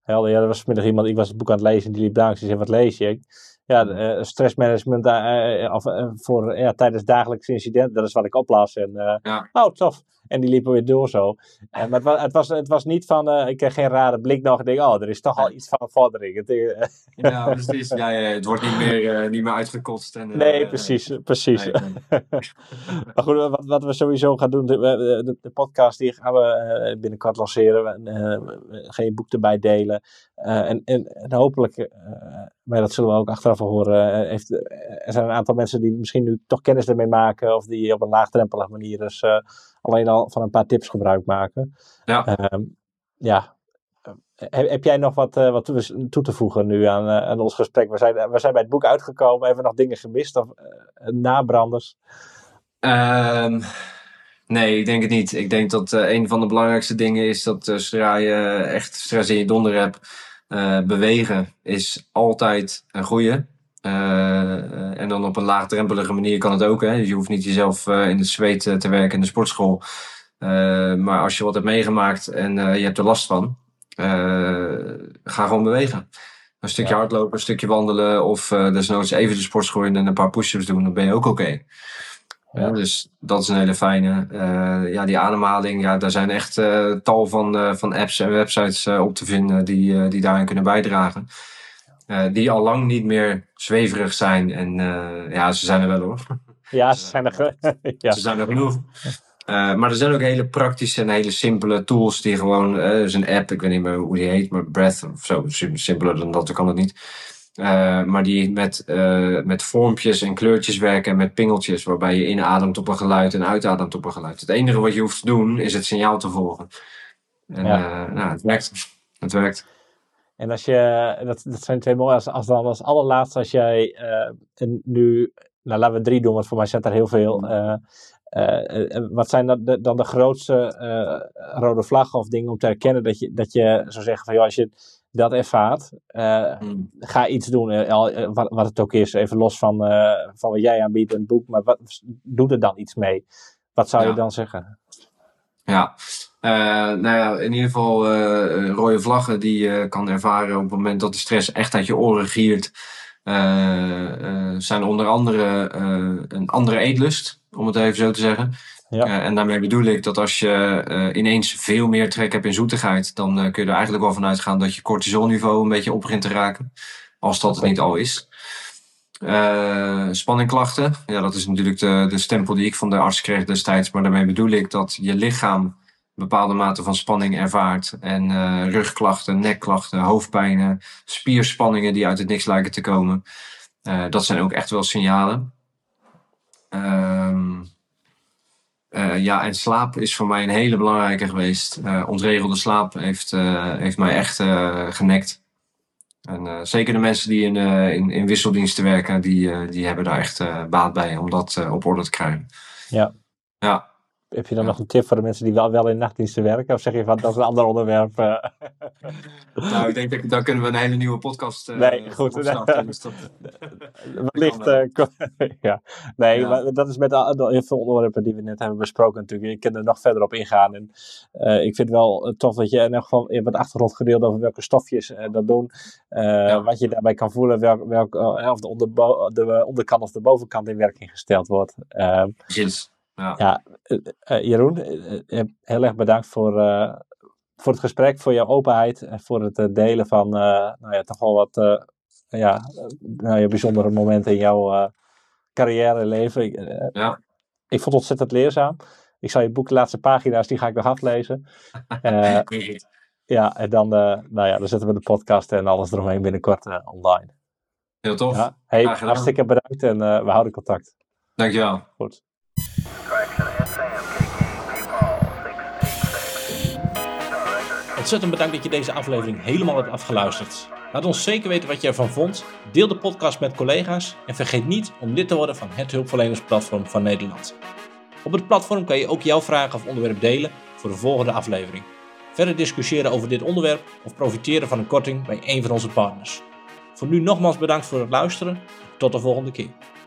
Speaker 1: Helder, ja, er was vanmiddag iemand, ik was het boek aan het lezen en die liep langs en zei, wat lees je? Ja, stressmanagement tijdens dagelijkse incidenten, dat is wat ik oplas. En, tof. En die liepen weer door zo. Maar het was niet van, ik kreeg geen rare blik nog. Ik denk, er is toch al iets van een vordering.
Speaker 2: Ja, precies. Ja, het wordt niet meer uitgekotst. En,
Speaker 1: nee, precies. Nee. Maar goed, wat we sowieso gaan doen, de podcast die gaan we binnenkort lanceren. Ga je boek erbij delen. En hopelijk, maar dat zullen we ook achteraf horen, er zijn een aantal mensen die misschien nu toch kennis ermee maken. Of die op een laagdrempelige manier dus alleen al van een paar tips gebruik maken.
Speaker 2: Ja.
Speaker 1: Heb jij nog wat toe te voegen nu aan ons gesprek? We zijn bij het boek uitgekomen. Hebben we nog dingen gemist? Of nabranders?
Speaker 2: Nee, ik denk het niet. Ik denk dat een van de belangrijkste dingen is dat zodra je echt stress in je donder hebt, bewegen is altijd een goeie. En dan op een laagdrempelige manier kan het ook. Hè? Dus je hoeft niet jezelf in het zweet te werken in de sportschool. Maar als je wat hebt meegemaakt en je hebt er last van, ga gewoon bewegen. Een stukje hardlopen, een stukje wandelen of desnoods even de sportschool in en een paar push-ups doen, dan ben je ook oké. Ja, dus dat is een hele fijne. Die ademhaling, daar zijn echt tal van apps en websites op te vinden die daarin kunnen bijdragen. Die al lang niet meer zweverig zijn. En ze zijn er wel hoor.
Speaker 1: Ja, ze zijn er
Speaker 2: Ze zijn er genoeg. Maar er zijn ook hele praktische en hele simpele tools die gewoon... er is een app, ik weet niet meer hoe die heet, maar Breath of zo. Simpeler dan dat kan het niet. Maar die met vormpjes en kleurtjes werken en met pingeltjes, waarbij je inademt op een geluid en uitademt op een geluid. Het enige wat je hoeft te doen is het signaal te volgen. En het werkt. Het werkt.
Speaker 1: En als je, dat zijn twee mooie, als allerlaatste, als jij nu, laten we 3 doen, want voor mij zijn er heel veel. Wat zijn dan de grootste rode vlaggen of dingen om te herkennen dat je zou zeggen van, joh, als je dat ervaart, ga iets doen, wat het ook is, even los van wat jij aanbiedt in het boek, maar doe er dan iets mee. Wat zou je dan zeggen?
Speaker 2: Ja, in ieder geval rode vlaggen die je kan ervaren op het moment dat de stress echt uit je oren giert, zijn onder andere een andere eetlust, om het even zo te zeggen. Ja. En daarmee bedoel ik dat als je ineens veel meer trek hebt in zoetigheid, dan kun je er eigenlijk wel van uitgaan dat je cortisolniveau een beetje op begint te raken, als dat het niet al is. Spanningklachten, dat is natuurlijk de stempel die ik van de arts kreeg destijds, maar daarmee bedoel ik dat je lichaam bepaalde mate van spanning ervaart en rugklachten, nekklachten, hoofdpijnen, spierspanningen die uit het niks lijken te komen. Dat zijn ook echt wel signalen. En slaap is voor mij een hele belangrijke geweest. Ontregelde slaap heeft mij echt genekt. En zeker de mensen die in wisseldiensten werken, die hebben daar echt baat bij om dat op orde te krijgen.
Speaker 1: Ja. Heb je dan nog een tip voor de mensen die wel in nachtdiensten werken? Of zeg je van, dat is een ander onderwerp?
Speaker 2: Nou, ik denk dat kunnen we een hele nieuwe podcast
Speaker 1: goed.
Speaker 2: opstarten.
Speaker 1: Wellicht. Maar dat is met heel veel onderwerpen die we net hebben besproken natuurlijk. Ik kan er nog verder op ingaan. En ik vind het wel tof dat je in elk geval wat achtergrond gedeeld over welke stofjes dat doen. Wat je daarbij kan voelen. Of de onderkant of de bovenkant in werking gesteld wordt.
Speaker 2: Yes.
Speaker 1: Jeroen, heel erg bedankt voor het gesprek, voor jouw openheid en voor het delen van toch wel wat bijzondere momenten in jouw carrière en leven. Ik vond het ontzettend leerzaam. Ik zal je boek, de laatste pagina's, die ga ik nog aflezen. En dan zetten we de podcast en alles eromheen binnenkort online.
Speaker 2: Heel tof.
Speaker 1: Hartstikke bedankt en we houden contact.
Speaker 2: Dankjewel.
Speaker 1: Goed. Ontzettend bedankt dat je deze aflevering helemaal hebt afgeluisterd. Laat ons zeker weten wat je ervan vond. Deel de podcast met collega's en vergeet niet om lid te worden van het hulpverlenersplatform van Nederland. Op het platform kan je ook jouw vragen of onderwerp delen voor de volgende aflevering. Verder discussiëren over dit onderwerp of profiteren van een korting bij een van onze partners. Voor nu nogmaals bedankt voor het luisteren. Tot de volgende keer.